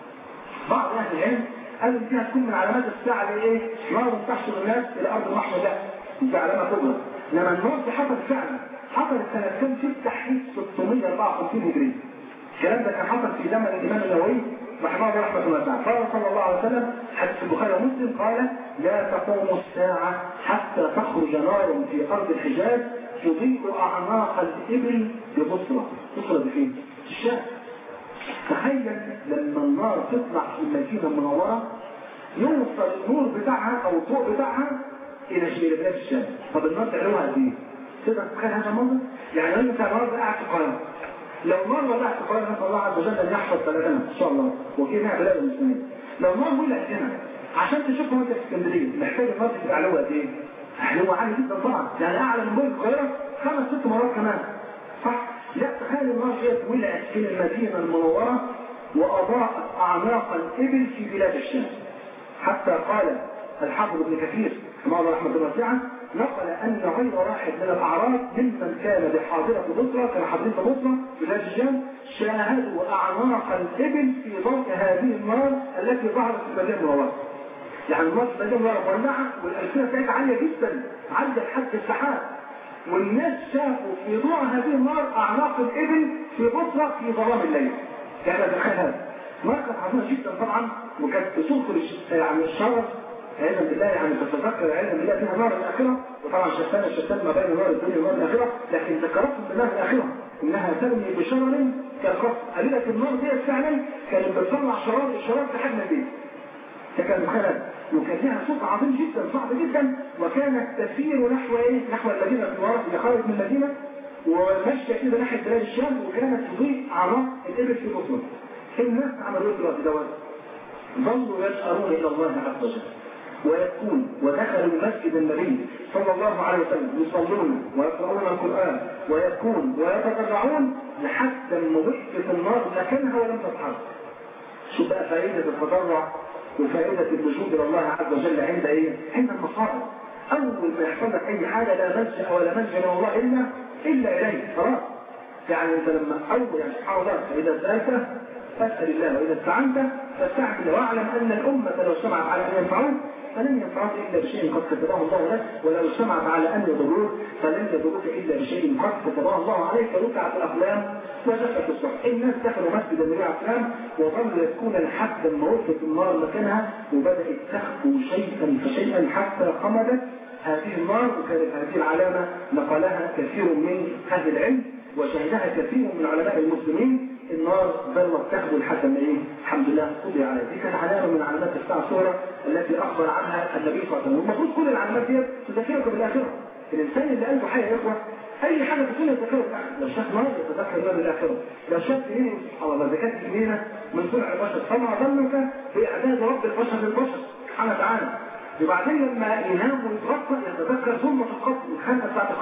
بعض اهل العلم قالوا دي هتكون من علامات الساعه اللي ايه؟ نار تحشر الناس الى ارض المحشر. لا دي علامه كبرى. انما النار دي حصلت فعلا حصلت سنه كام في التحديث ستمائة وأربعة وخمسين هجري. الكلام ده كان حصل في زمن الامام النووي رحمه الله رحمه الله تعالى. قال صلى الله عليه وسلم حديث البخاري ومسلم قال لا تقوم الساعه حتى تخرج نار في ارض الحجاز تضيء اعناق الابل ببصره. بصره دي فين؟ في الشام. تخيل لما النار تطلع في المدينه المنوره يوصل النور بتاعها او الضوء بتاعها الى بلاد الشام. طب النار تعلوها قد ايه؟ تقدر تتخيل هذا المنظر؟ يعني انت النهارده قاعد في القاهره لو مره قاعد في القاهره نسال الله عز وجل ان يحفظ بلدنا ان شاء الله وكيلنا بلاد المسلمين. لو النار ولعت هنا عشان تشوفها وانت في اسكندريه محتاج النار تبقى علوها قد ايه؟ علوها عالي جدا طبعا يعني اعلى من برج القاهره خمس ست مرات كمان صح؟ لا تخيل النار هي ولعت في المدينه المنوره واضاءت اعناق الابل في بلاد الشام. حتى قال الحافظ ابن كثير رحمه الله رحمه الله واسعه نقل ان غير واحد من الاعراب ممن كان بحاضره بصره كان حاضرين في بصره بلاد الشام شاهدوا اعناق الابل في ضوء هذه النار التي ظهرت في المدينه المنوره. يعني النار في المدينه المنوره مولعه والالسنه بتاعتها عاليه جدا عاليه لحد السحاب والناس شافوا في ضوء هذه النار اعناق الابل في بصره في ظلام الليل. يعني تخيل هذا نار كانت عظيمه جدا طبعا وكانت تدخل يعني الشرف علما بالله يعني تتذكر علما بالله فيها نار الاخره وطبعا شتان الشتان ما بين نار الدنيا ونار الاخره لكن ذكرتهم بالله الاخره انها ترمي بشرر كالقصر. قليله النار ديت فعلا كانت بتطلع شرار الشرار في حجم البيت. فكان خلل وكان لها صوت عظيم جدا صعب جدا وكانت تسير نحو ايه؟ نحو المدينه المنوره اللي خرجت من المدينه وماشيه كده ناحيه بلاد الشام وكانت تضيء اعناق الابل في بطنها. الناس عملوا ايه دلوقتي دوت؟ ظلوا يسألون الى الله عز وجل ويكون ودخلوا مسجد النبي صلى الله عليه وسلم يصلون ويقرؤون القرآن ويكون ويتضرعون لحد ما وقفت النار مكانها ولم تتحرك. شو بقى فائدة التضرع وفائدة اللجوء إلى الله عز وجل عند ايه؟ عند المصائب. أول ما يحصل لك أي حاجة لا ملجأ ولا منجا من الله إلا إلا إليه خلاص. يعني أنت لما أول يعني سبحان الله فإذا سألت فاسأل الله وإذا استعنت فاستعن بالله واعلم أن الأمة لو اجتمعت على أن ينفعوك فلن ينفعوك إلا بشيء قد كتبه الله لك ولو اجتمعت على أن يضروك فلن يضروك إلا بشيء قد كتبه الله عليك فرفعت الأقلام وجفت الصحف. الناس دخلوا مسجد النبي عليه السلام وظلوا يبكون لحد ما وقفت النار مكانها وبدأت تخفو شيئا فشيئا حتى قمدت هذه النار. وكانت هذه العلامة نقلها كثير من أهل العلم وشهدها كثير من علماء المسلمين. النار ظلت تخبو لحد ما ايه؟ الحمد لله قضي عليها. دي كانت علامه من علامات الساعه الصغرى التي اخبر عنها النبي صلى الله عليه وسلم. والمفروض كل العلامات دي تذكرك بالاخره. الانسان اللي قلبه حي يا اخوه اي حاجه تكون يتذكر بالاخره. لو شاف نار يتذكر نار الاخره. لو شاف جنينه سبحان الله اذا كانت جنينه من صنع البشر فما ظنك باعداد رب البشر للبشر سبحانه وتعالى. وبعدين لما ينام ويتغطى يتذكر ظلمه القبر الخانه بتاعت القبر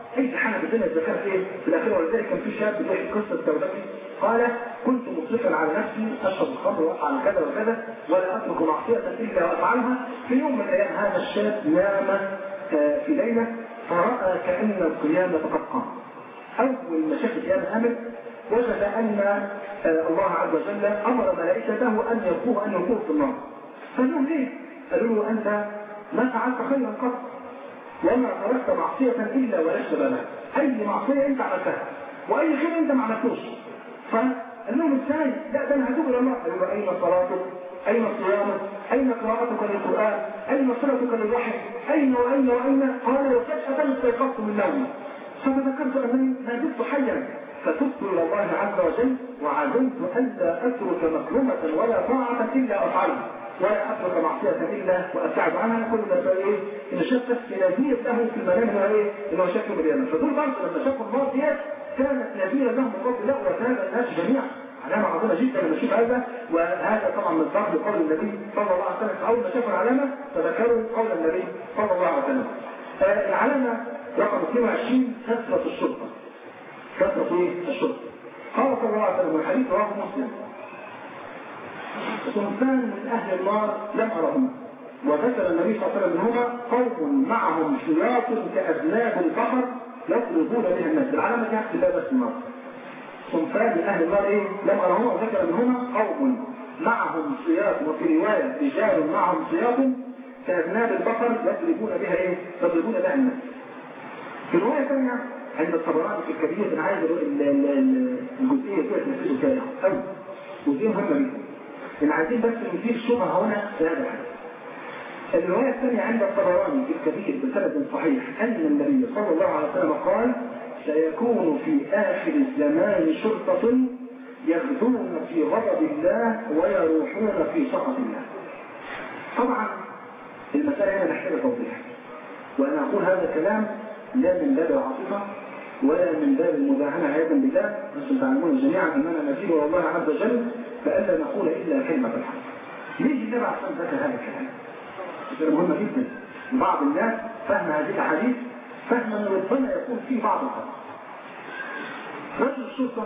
اي حاجه في الدنيا الزكاه في ايه؟ في الاخره. ولذلك كان في شاب بيحكي قصه توبته قال كنت مصرفا على نفسي اشرب الخمر وافعل كذا وكذا ولا اترك معصيه الا وافعلها. في يوم من الايام هذا الشاب نام في ليله فراى كان القيامه قد قام. اول ما شاف القيامه امن وجد ان الله عز وجل امر ملائكته ان يلقوه ان يلقوه في النار. قال لهم ليه؟ قالوا له انت ما فعلت خيرا قط وما تركت معصيه الا ولست بها. اي معصيه انت عملتها واي خير انت ما عملتوش. فقال لهم ازاي؟ لا ده انا هتوب الى الله. قالوا له اين صلاتك؟ اين صيامك؟ اين قراءتك للقران؟ اين صلتك للرحم؟ اين واين واين؟ قال وفجاه استيقظت من نومي فتذكرت انني ما زلت حيا فتبت الى الله عز وجل وعزمت الا اترك مكرمه ولا طاعه الا افعلها ولا اترك معصيه الا وابتعد عنها. كل ده ايه؟ ان شاف نذير له في المنام انه ايه؟ انه شاف مليانا. فدول برضه لما شافوا النار ديت كانت نذيرا لهم من فضل الله وكان الناس جميعا. علامه عظيمه جدا لما نشوف هذا. وهذا طبعا من فضل قول النبي صلى الله عليه وسلم. اول ما شافوا العلامه تذكروا قول النبي صلى الله عليه وسلم. آه العلامه رقم اثنين وعشرين كثره الشرطه. كثره ايه؟ الشرطه. قال صلى الله عليه وسلم الحديث رواه مسلم صنفان من اهل النار لم ارهما وذكر النبي صلى الله عليه وسلم منهما قوم معهم شياط كاذناب البقر يطردون بها الناس. العلامه دي هحكي لها بس النار. صنفان من اهل النار ايه؟ لم ارهما وذكر منهما قوم معهم شياط وفي روايه رجال معهم شياط كاذناب البقر يضربون بها ايه؟ يضربون بها الناس. في روايه ثانيه عند الطبراني في الكبير انا عايز الجزئيه دي تنفذوا كده او جزئيه مهمه جدا. إن عايزين بس نثير شبهه هنا في هذا الحديث. الروايه الثانيه عند الطبراني في الكبير بسند صحيح ان النبي صلى الله عليه وسلم قال سيكون في اخر الزمان شرطه يغدون في غضب الله ويروحون في سخط الله. طبعا المساله هنا محتاجه توضيح وانا اقول هذا الكلام لا من باب العاطفه ولا من باب المداهنه عياذا بالله. انتم تعلمون جميعا اننا نزيد والله عز وجل فالا نقول الا كلمه الحق. ليه النبي عشان ذكر هذا الكلام؟ ده مهمه جدا. بعض الناس فهم هذه الاحاديث فهما ربما يكون فيه بعض الخطا. رجل الشرطه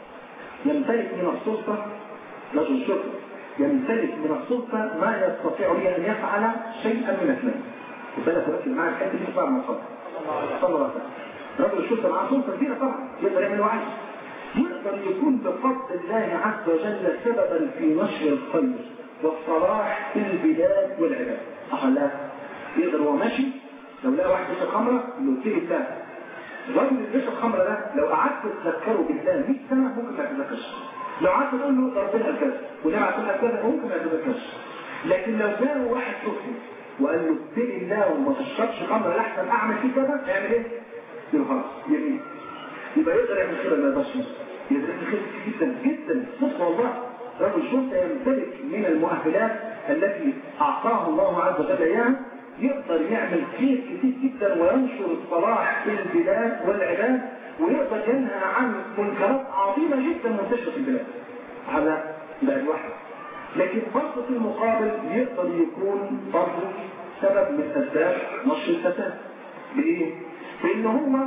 يمتلك من السلطه رجل الشرطه يمتلك من السلطه ما يستطيع به ان يفعل شيئا من اثنين. وثلاث ركز معي الحته دي بعد ما صلى صلى الله عليه وسلم. رجل الشرطه معاه سلطه كبيره طبعا يقدر يعمل وعي. يقدر يكون بفضل الله عز وجل سببا في نشر الخير والصلاح في البلاد والعباد. صح ولا لا؟ يقدر هو ماشي لو لقى واحد بيشرب خمره يقول له بالله. الراجل اللي بيشرب خمره ده لو قعدت تذكره بالله مئة سنه ممكن ما يتذكرش. لو قعدت تقول له ربنا كذا وده عشان كذا ممكن ما يتذكرش. لكن لو جاء واحد سخن وقال له اتق الله وما تشربش خمره لحسن اعمل فيه كذا يعمل ايه؟ يقول خلاص يمين. يبقى يقدر يعمل خير ولا ما يقدرش؟ يقدر يعمل خير جدا جدا. صدق والله رجل الشرطه يمتلك من المؤهلات التي اعطاه الله عز وجل اياها. يقدر يعمل خير كتير جدا وينشر الصلاح في البلاد والعباد ويقدر ينهى عن منكرات عظيمه جدا منتشره في البلاد. على ده الواحد. لكن برضه في المقابل يقدر يكون برضه سبب من اسباب نشر الفساد. بايه؟ بان هو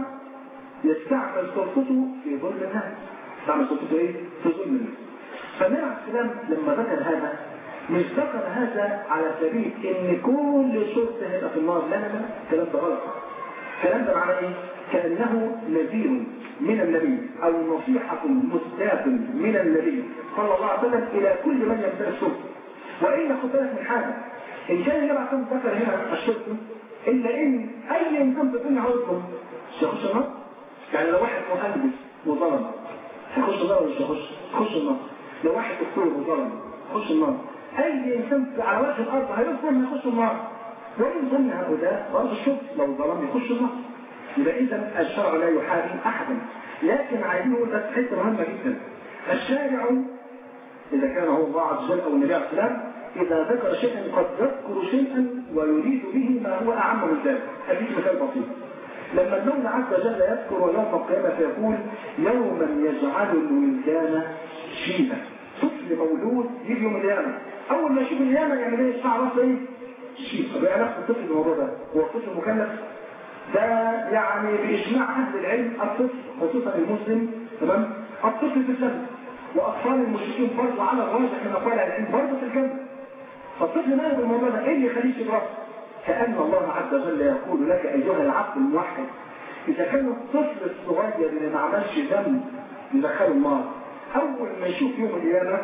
يستعمل سلطته في ظلم الناس. يستعمل سلطته ايه؟ في ظلم الناس. فالنبي عليه السلام لما ذكر هذا مش ذكر هذا على سبيل ان كل شرطه هيبقى في النار. لا لا لا الكلام ده غلط. الكلام ده معناه ايه؟ كانه نذير من النبي او نصيحه مستاف من النبي صلى الله عليه وسلم الى كل من يمتلك الشرطه. والا خد بالك من حاجه، ان كان النبي عليه السلام ذكر هنا الشرطه الا ان اي انسان في الدنيا هيظلم مش هيخش النار. يعني لو واحد مهندس وظلم هيخش النار ولا مش هيخش؟ يخش النار. لو واحد دكتور وظلم يخش النار. اي انسان على وجه الارض هيظلم يخش النار. وان ظن هؤلاء برضه الشرط لو ظلم يخش النار. يبقى اذا الشرع لا يحارب احدا. لكن عايزين نقول بس حته مهمه جدا. الشارع اذا كان هو الله عز وجل او النبي عليه السلام اذا ذكر شيئا قد يذكر شيئا ويريد به ما هو اعم من ذلك. اديك مثال بسيط. لما المولى عز وجل يذكر يوم القيامه فيقول يوما يجعل الولدان شيبا. طفل مولود يجي يوم القيامه اول ما يشوف القيامه يعمل ايه؟ الشعر راسه ايه؟ شيب. طب ايه علاقه الطفل بالموضوع ده؟ هو الطفل مكلف؟ ده يعني بإجماع أهل العلم الطفل خصوصا المسلم تمام الطفل في الجنة، وأطفال المشركين برضه على الراجح من أقوال العلم برضه في الجنة. فالطفل ماله بالموضوع ده؟ إيه اللي يخليك تبرأ؟ كأن الله عز وجل يقول لك أيها العبد الموحد، إذا كان الطفل الصغير اللي ما عملش ذنب يدخله النار، أول ما يشوف يوم القيامة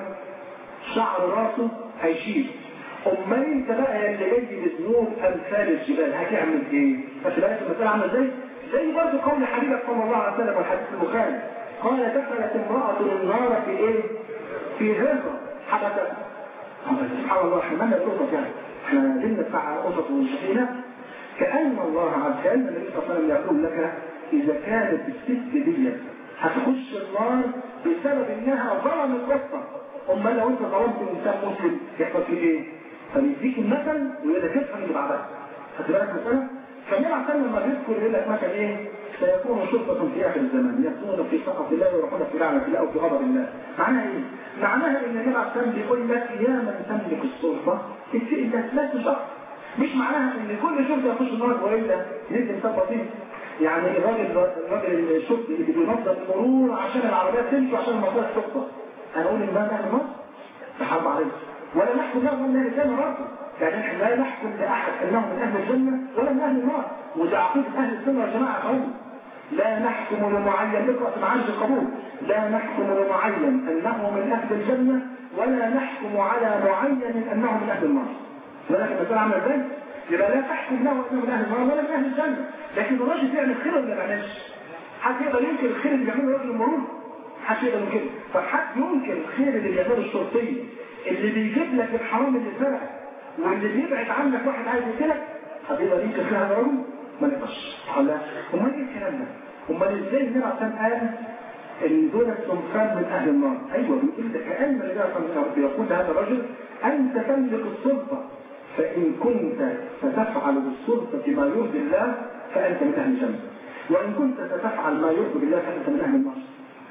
شعر راسه هيشيل. أمال أنت بقى اللي جاي بذنوب أمثال الجبال هتعمل إيه؟ فشبهت المسألة عاملة إزاي؟ زي برضه قول حبيبك صلى الله عليه وسلم والحديث البخاري، قال دخلت امرأة النار في إيه؟ في هرة حبست. سبحان الله، احنا مالنا القصص يعني؟ احنا زلنا بتاع قصص ومشاهينا. كأن الله عز وجل النبي صلى الله عليه وسلم يقول لك إذا كانت الست دي هتخش النار بسبب إنها ظلمت قصة، أمال لو أنت ظلمت إنسان مسلم يحصل فيه إيه؟ فبيديك المثل ويقول لك افهم اللي بعدها. خدت بالك مثلا؟ فالنبي عليه لما بيذكر يقول لك مثلا إيه؟ سيكون شرطة في آخر الزمان يكونون في سخط الله ويروحون في لعنة الله وفي غضب الله. معناها إيه؟ معناها إن النبي عليه بيقول لك يا من تملك السلطة اتقي الله لا تشرك. مش معناها إن كل شرطة يخش النار وإلا يدي إنسان بسيط. يعني الراجل الراجل الشرطي اللي بينظم المرور عشان العربيات تمشي وعشان الموضوع الشرطة، أنا أقول إن ده أهل مصر تحرب عليه ولا نحكم له من أهل الجنة برضه. يعني احنا لا نحكم لأحد أنه من أهل الجنة ولا من أهل النار، وده عقيدة أهل السنة والجماعة قوم. لا نحكم لمعين اقرأ في معاني القبول، لا نحكم لمعين أنه من أهل الجنة ولا نحكم على معين أنه من أهل النار. ولكن المسألة عاملة ازاي؟ يبقى لا تحكم له أنه من أهل النار ولا من أهل الجنة، لكن الراجل يعمل خير ولا ما يعملش؟ حد يقدر ينكر الخير اللي بيعمله راجل المرور؟ حد يقدر ينكره؟ فحد ينكر الخير اللي بيعمله الشرطي اللي بيجيب لك الحرام اللي سرق واللي بيبعد عنك واحد عايز يقتلك؟ حد يقدر ينكر خير هذا الراجل؟ ما نقدرش. امال ايه الكلام ده؟ امال ازاي النبي عشان قال ان دول الصنفان من اهل النار؟ ايوه بيقول ده كأن النبي عشان بيقول لهذا الرجل انت تملك السلطه، فان كنت ستفعل بالسلطه ما يرضي الله فانت من اهل الجنه، وان كنت ستفعل ما يرضي الله فانت من اهل النار.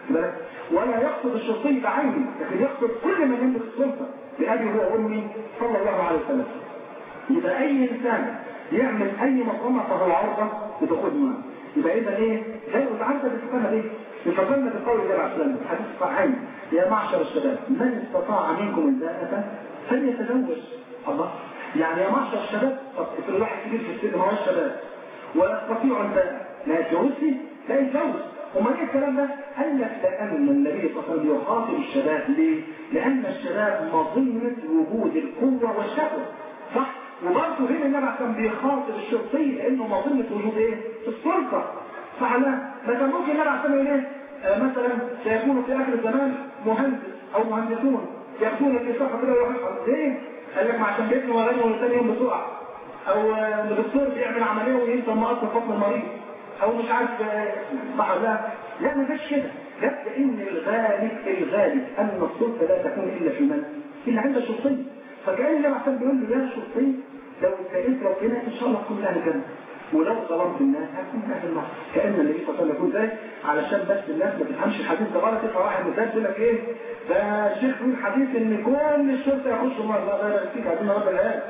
ولا يقصد الشرطي بعينه، لكن يقصد كل من يملك السلطه بأبي هو وامي صلى الله عليه وسلم. يبقى اي انسان يعمل اي مظلمه فهو عرضه لدخول النار. يبقى اذا ايه؟ ده العرضه بتفكرنا بايه؟ بتفكرنا بقول الله عليه وسلم حديث صحيح يا معشر الشباب من استطاع منكم الباءة فليتزوج. الله، يعني يا معشر الشباب، طب في الواحد كبير في السن ما هو الشباب ويستطيع الباءة لا يتجوزش لا يتجوز. وما ايه الكلام ده؟ قال لك لأن النبي صلى الله عليه وسلم يخاطب الشباب ليه؟ لأن الشباب مظنة وجود القوة والشهوة، صح؟ وبرضه هنا النبي كان بيخاطب الشرطي لأنه مظنة وجود ايه؟ السلطة. صح لا؟ ما كان ممكن النبي عشان يقول ايه؟ آه مثلا سيكون في آخر الزمان مهندس أو مهندسون يأتون في صحة كده ويحصل ليه؟ قال لك ما عشان بيتنا وغني وثاني يوم بسرعة، أو الدكتور بيعمل عملية وينسى مقص فصل المريض، او مش عارف صح لا لا ما فيش كده. يبقى ان الغالب الغالب ان السلطه لا تكون الا في من؟ الا عند الشرطي. فكان النبي عشان بيقول له يا شرطي لو اتقيت ربنا ان شاء الله تكون اهل الجنه، ولو ظلمت الناس هتكون اهل النار. كان النبي صلى الله عليه وسلم يقول ذلك علشان بس الناس ما تفهمش الحديث ده غلط. يطلع واحد مثال يقول لك ايه ده شيخ من حديث ان كل الشرطه يخشوا النار. لا لا فيك عايزين نرد العيال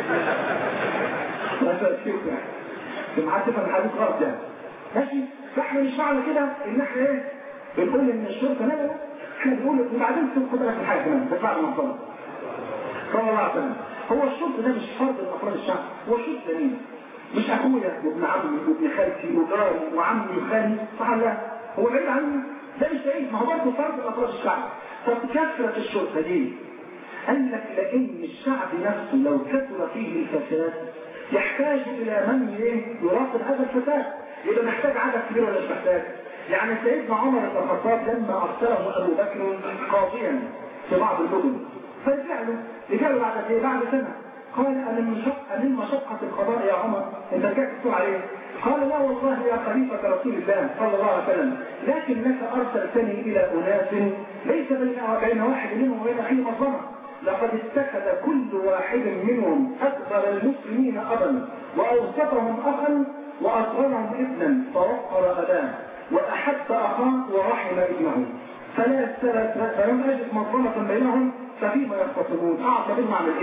لا فيك يعني ما حد يفهم الحديث غلط يعني ماشي. فاحنا مش معنى كده ان احنا ايه بنقول ان الشرطه لا لا احنا بنقول وبعدين تاخد بالك من حاجه كمان بتطلع من الصلاه صلى الله عليه وسلم. هو الشرطه ده مش فرض من افراد الشعب، هو شرطه مين؟ مش اخويا وابن عمي وابن خالتي وجاري وعمي وخالي صح لا؟ هو بعيد عني ده مش بعيد، ما هو برضه فرض من افراد الشعب. طب كثره الشرطه دي قال لك لان الشعب نفسه لو كثر فيه الفساد يحتاج الى من يراقب هذا الفساد، يبقى محتاج عدد كبير ولا مش محتاج؟ يعني سيدنا عمر بن الخطاب لما ارسله ابو بكر قاضيا في بعض المدن فرجع له رجع له بعد ايه؟ بعد سنه قال ألم مشقة من مشقة القضاء يا عمر انت رجعت تقول عليه؟ قال لا والله يا خليفة رسول الله صلى الله عليه وسلم لكنك ارسلتني الى اناس ليس بين واحد منهم وبين اخيه مظلمه، لقد اتخذ كل واحد منهم اكبر المسلمين ابا واوسطهم اخا واصغرهم ابنا فوقر اباه واحب اخاه ورحم ابنه فلا فلم اجد مظلمه بينهم ففيما يختصمون. اعطى بالمعنى ايه؟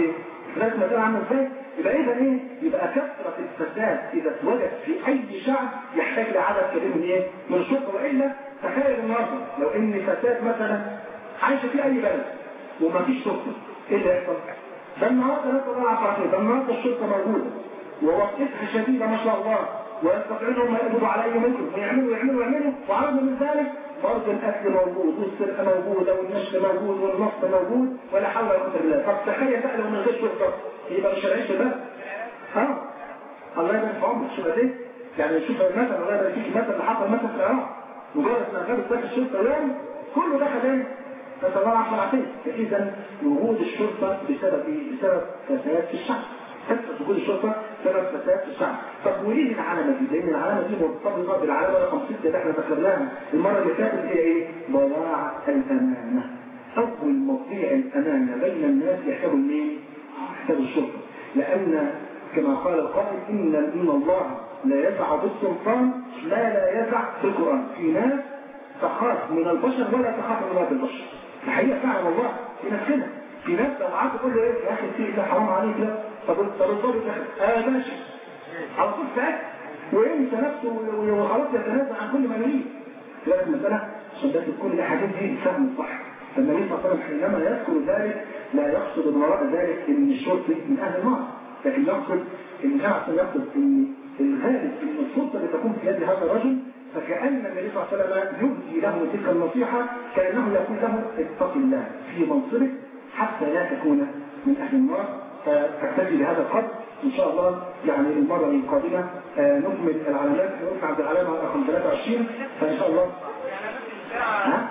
لازم مسألة عامله ازاي؟ يبقى اذا ايه؟ يبقى كثرة الفساد اذا اتوجد في اي شعب يحتاج لعدد كبير من ايه؟ من الشرطة. والا تخيل النهارده لو ان فساد مثلا عايشه في اي بلد ومفيش شرطة، ايه اللي يحصل؟ ده النهارده نسأل الله العافية، ده النهارده الشرطة موجودة ووقفتها شديدة ما شاء الله، ويستطيعون هم يقبضوا على اي منكم ويعملوا يعملوا يعملوا، وعرض من ذلك برضه الاكل موجود والسرقه موجوده والنشر موجود والنصب موجود ولا حول ولا قوه الا بالله. طب تخيل بقى لو من غير شرطه يبقى مش هنعيش بقى. ها؟ الله يبارك في عمرك. شوف قد ايه؟ يعني شوف مثلا الله يبارك فيك المثل اللي حصل مثلا في العراق، مجرد ما غابت داخل الشرطه يوم كله دخل ايه؟ نسال الله العافيه والعافيه. اذا وجود الشرطه بسبب ايه؟ بسبب فساد في الشعب. كثرة وجود الشرطة سبب فساد في الشعب. طب وليه العلامة دي؟ لأن العلامة دي مرتبطة بالعلامة رقم ستة اللي احنا ذكرناها المرة اللي فاتت، هي ايه؟ ضياع الأمانة. أول مضيع الأمانة بين الناس يحتاجوا مين؟ يحتاجوا الشرطة. لأن كما قال القائل إن إن الله لا يسع بالسلطان ما لا يسع في القرآن. في ناس تخاف من البشر ولا تخاف من رب البشر. الحقيقة فعلا والله في نفسنا. في ناس لو قعدت تقول له ايه يا اخي في ده حرام عليك لا طب طب الضابط اه ماشي على طول ساعات وينسى نفسه وخلاص يتنازل عن كل ما يريد. لكن المساله عشان بس كل الحاجات دي الفهم الصح. فالنبي صلى الله عليه وسلم حينما يذكر ذلك لا يقصد من وراء ذلك ان الشرطي من اهل النار، لكن يقصد ان الاعصى يقصد ان الغالب ان السلطه اللي تكون في يد هذا الرجل، فكأن النبي صلى الله عليه وسلم يبدي له تلك النصيحه كانه يقول له اتق الله في منصبك حتى لا تكون من أهل النار. فأكتفي بهذا القدر إن شاء الله. يعني المرة القادمة آه نكمل العلامات ونرفع عند العلامة رقم ثلاثة وعشرين فإن شاء الله. ها؟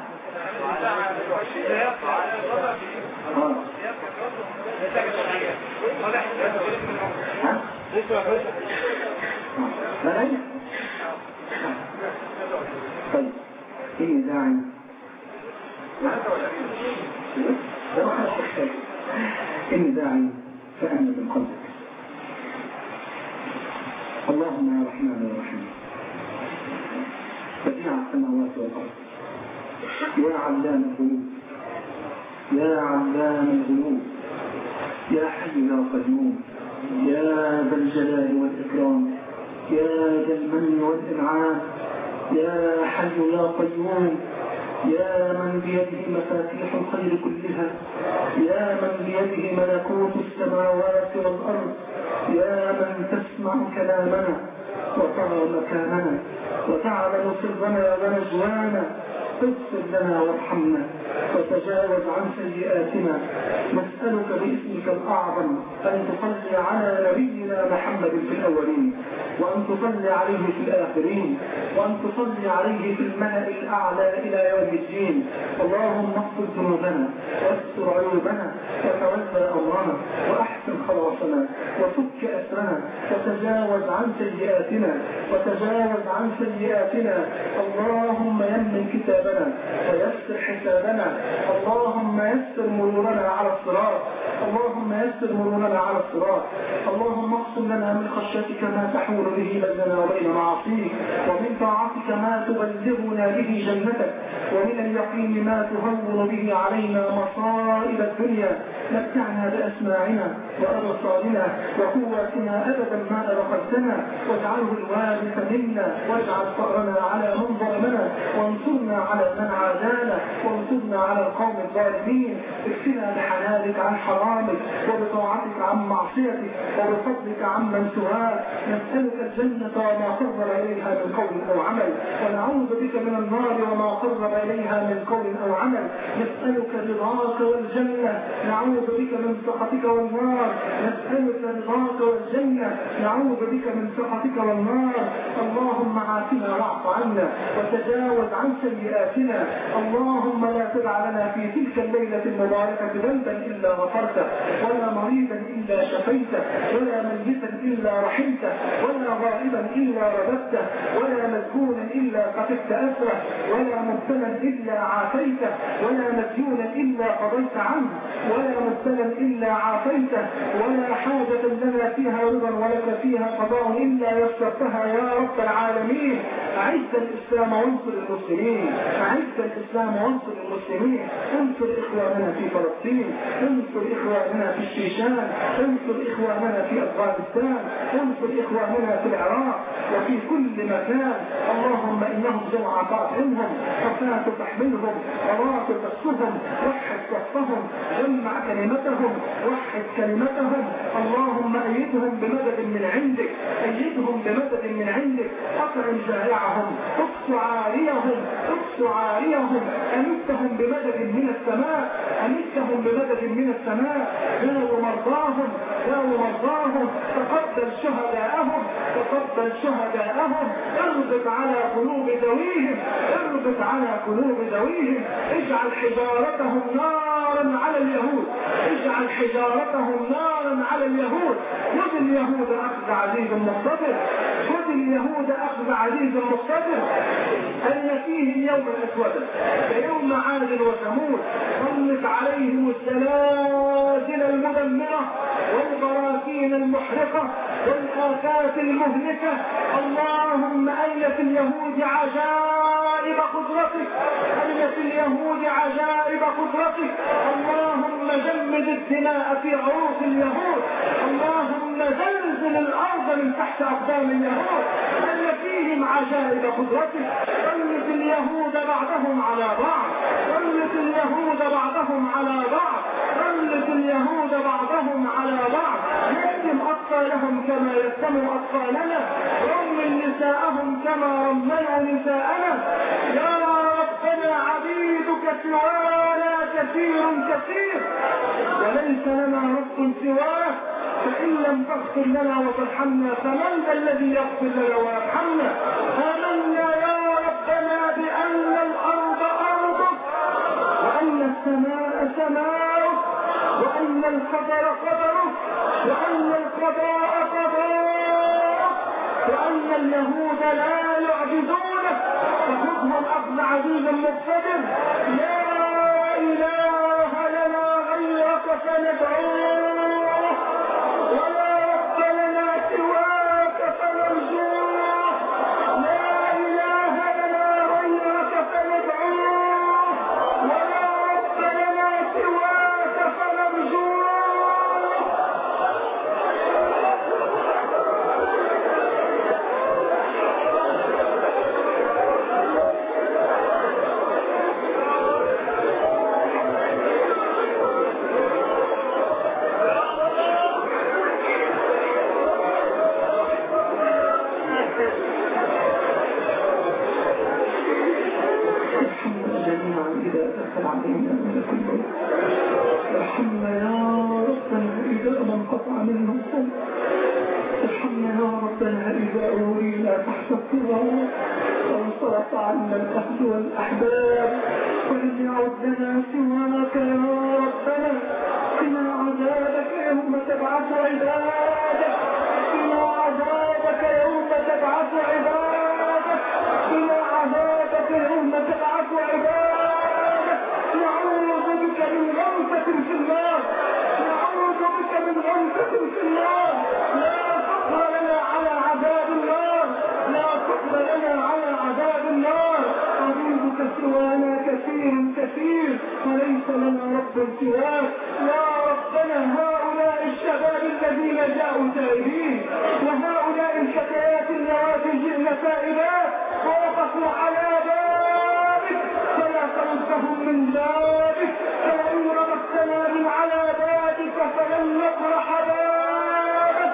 ها؟ ها؟ لا لا طيب إني داعي إني داعي فأمن من قلبك. اللهم يا رحمن يا رحيم بديع السماوات والأرض يا علام الغيوب يا علام الغيوب يا حي يا قيوم يا ذا الجلال والإكرام يا ذا المن والإنعام يا حي يا قيوم يا من بيده مفاتيح الخير كلها يا من بيده ملكوت السماوات والأرض يا من تسمع كلامنا وترى مكاننا وتعلم سرنا ونجوانا اغفر لنا وارحمنا وتجاوز عن سيئاتنا. نسألك باسمك الأعظم أن تصلي على نبينا محمد في الأولين وأن تصلي عليه في الآخرين وأن تصلي عليه في الملأ الأعلى إلى يوم الدين. اللهم اغفر ذنوبنا واستر عيوبنا وتولى أمرنا وأحسن خلاصنا وفك أسرنا وتجاوز عن سيئاتنا وتجاوز عن سيئاتنا. اللهم يمن كتابنا ويسر حسابنا. اللهم يسر مرورنا على الصراط. اللهم يسر مرورنا على الصراط. اللهم اقسم لنا من خشيتك ما تحول به بيننا وبين معاصيك ومن طاعتك ما تبلغنا به جنتك ومن اليقين ما تهون به علينا مصائب الدنيا. متعنا بأسماعنا وأبصارنا وقواتنا أبدا ما أبقيتنا واجعله الوارث منا واجعل ثأرنا على من ظلمنا وانصرنا على من عادانا وانصرنا على القوم الظالمين. اكفنا بحلالك عن حرامك وبطاعتك عن معصيتك وبفضلك عن من سواك. نسألك الجنة وما قرب إليها من قول أو عمل ونعوذ بك من النار وما قرب إليها من قول أو عمل. نسألك رضاك والجنة نعوذ بك من سخطك والنار. نسألك رضاك والجنة نعوذ بك من سخطك والنار. اللهم عافنا واعف عنا وتجاوز عن سيئاتنا. اللهم لا تدع لنا في تلك الليلة المباركة ذنبا إلا غفرته ولا مريضا إلا شفيته ولا ميتا إلا رحمته ولا غائبا إلا رددته ولا مذكورا إلا قفزت أسره ولا مبتلا إلا عافيته ولا مديونا إلا قضيت عنه ولا مبتلا إلا عافيته ولا حاجة لنا لنا فيها رضا ولك فيها قضاء إلا يسرتها يا رب العالمين. أعز الإسلام وانصر المسلمين، أعز الإسلام وانصر المسلمين، انصر إخواننا في فلسطين، انصر إخواننا في الشيشان، انصر إخواننا في أفغانستان، انصر إخواننا في العراق وفي كل مكان. اللهم إنهم جمع فاطمهم حفاة تحملهم عراة تقصهم، وحد صفهم، جمع كلمتهم، وحد كلمتهم. اللهم أيدهم بمدد من عندك، أيدهم بمدد من عندك، أطعم جائعهم، اقص عاريهم، اقص عاريهم، أمدهم بمدد من السماء، أمدهم بمدد من السماء. داو مرضاهم، داو مرضاهم، تقبل شهداءهم، تقبل شهداءهم. اربط على قلوب ذويهم، اربط على قلوب ذويهم. اجعل حجارتهم نارا على اليهود، اجعل حجارتهم نارا على اليهود. خذ اليهود أخذ عزيز مقتدر، خذ اليهود أخذ عزيز مقتدر. أن فيه اليوم الأسود كيوم عاد وثمود، سلط عليهم السلاسل المدمرة والبراكين المحرقة والآفات المهلكة. اللهم أين في اليهود عجائب قدرتك، أين في اليهود عجائب قدرتك. اللهم جمد الدماء في عروق اليهود، اللهم زلزل الأرض من تحت أقدام اليهود. أين فيهم عجائب قدرتك. سلط اليهود بعضهم على بعض، سلط اليهود بعضهم على بعض، سلط اليهود بعضهم على بعض. يتم أطفالهم كما يتم أطفالنا، رمل نساءهم كما رملوا نساءنا. يا ربنا عبيدك سوانا كثير كثير، وليس لنا رب سواه. فإن لم تغفر لنا وترحمنا فمن ذا الذي يغفر لنا ويرحمنا. آمنا يا ربنا بأن الأرض أرضك، وأن السماء سماؤك، وأن القدر قدرك، وأن القضاء قضاءك، وأن اليهود لا يعجزونك. فخذهم أخذ عزيز مقتدر. لا إله لنا غيرك فندعوه، ولا رب لنا سواك فنرجوه. لا إله لنا غيرك فندعوه، ولا رب لنا سواك فنرجوه. ارحمنا يا ربنا إذا ما انقطع منا الصوت، ارحمنا يا ربنا إذا أولينا تحت التراب وانصرف عنا الأهل والأحباب ولم يعد لنا سواك يا ربنا. قنا عذابك يوم تبعث عبادك، قنا عذابك يوم تبعث عبادك، قنا عذابك يوم تبعث عبادك. نعوذ بك من غمسة في النار، نعوذ بك من غمسة في النار. لا فقر لنا على عذاب النار، لا فقر لنا على عذاب النار. عبيدك سوانا كثير كثير، وليس لنا رب سواك. يا ربنا هؤلاء الشباب الذين جاءوا تائبين، وهؤلاء الفتيات اللواتي جئن تائبات ووقفوا على بابك، فلا تردهم من بابك. فإن رددتنا من على بابك فلن نطرح بابك.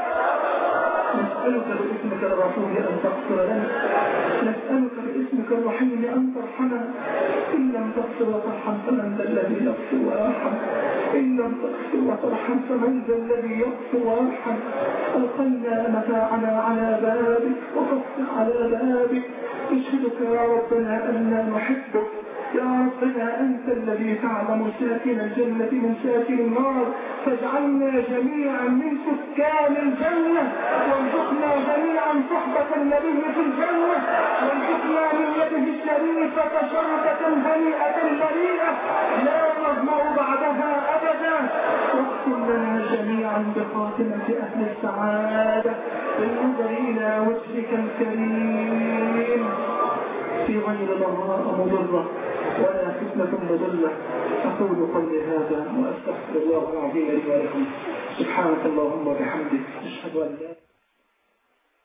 نسألك باسمك الرحيم أن تغفر لنا، نسألك باسمك الرحيم أن ترحمنا. إن لم تغفر وترحم فمن ذا الذي يغفر ويرحم، إن لم تغفر وترحم فمن ذا الذي يغفر ويرحم. ألقينا متاعنا على بابك وقصنا على بابك، نشهدك يا ربنا أننا نحبك. يا ربنا أنت الذي تعلم ساكن الجنة من ساكن النار، فاجعلنا جميعا من سكان الجنة، وارزقنا جميعا صحبة النبي في الجنة، وارزقنا من يده الشريفة شربة هنيئة مريئة لا نظمأ بعدها أبدا. واختم لنا جميعا بخاتمة أهل السعادة بالنظر إلى وجهك الكريم في غير ضراء مضرة ولا فتنة مضلة. أقول قولي هذا وأستغفر الله العظيم لي ولكم. سبحانك اللهم وبحمدك أشهد أن لا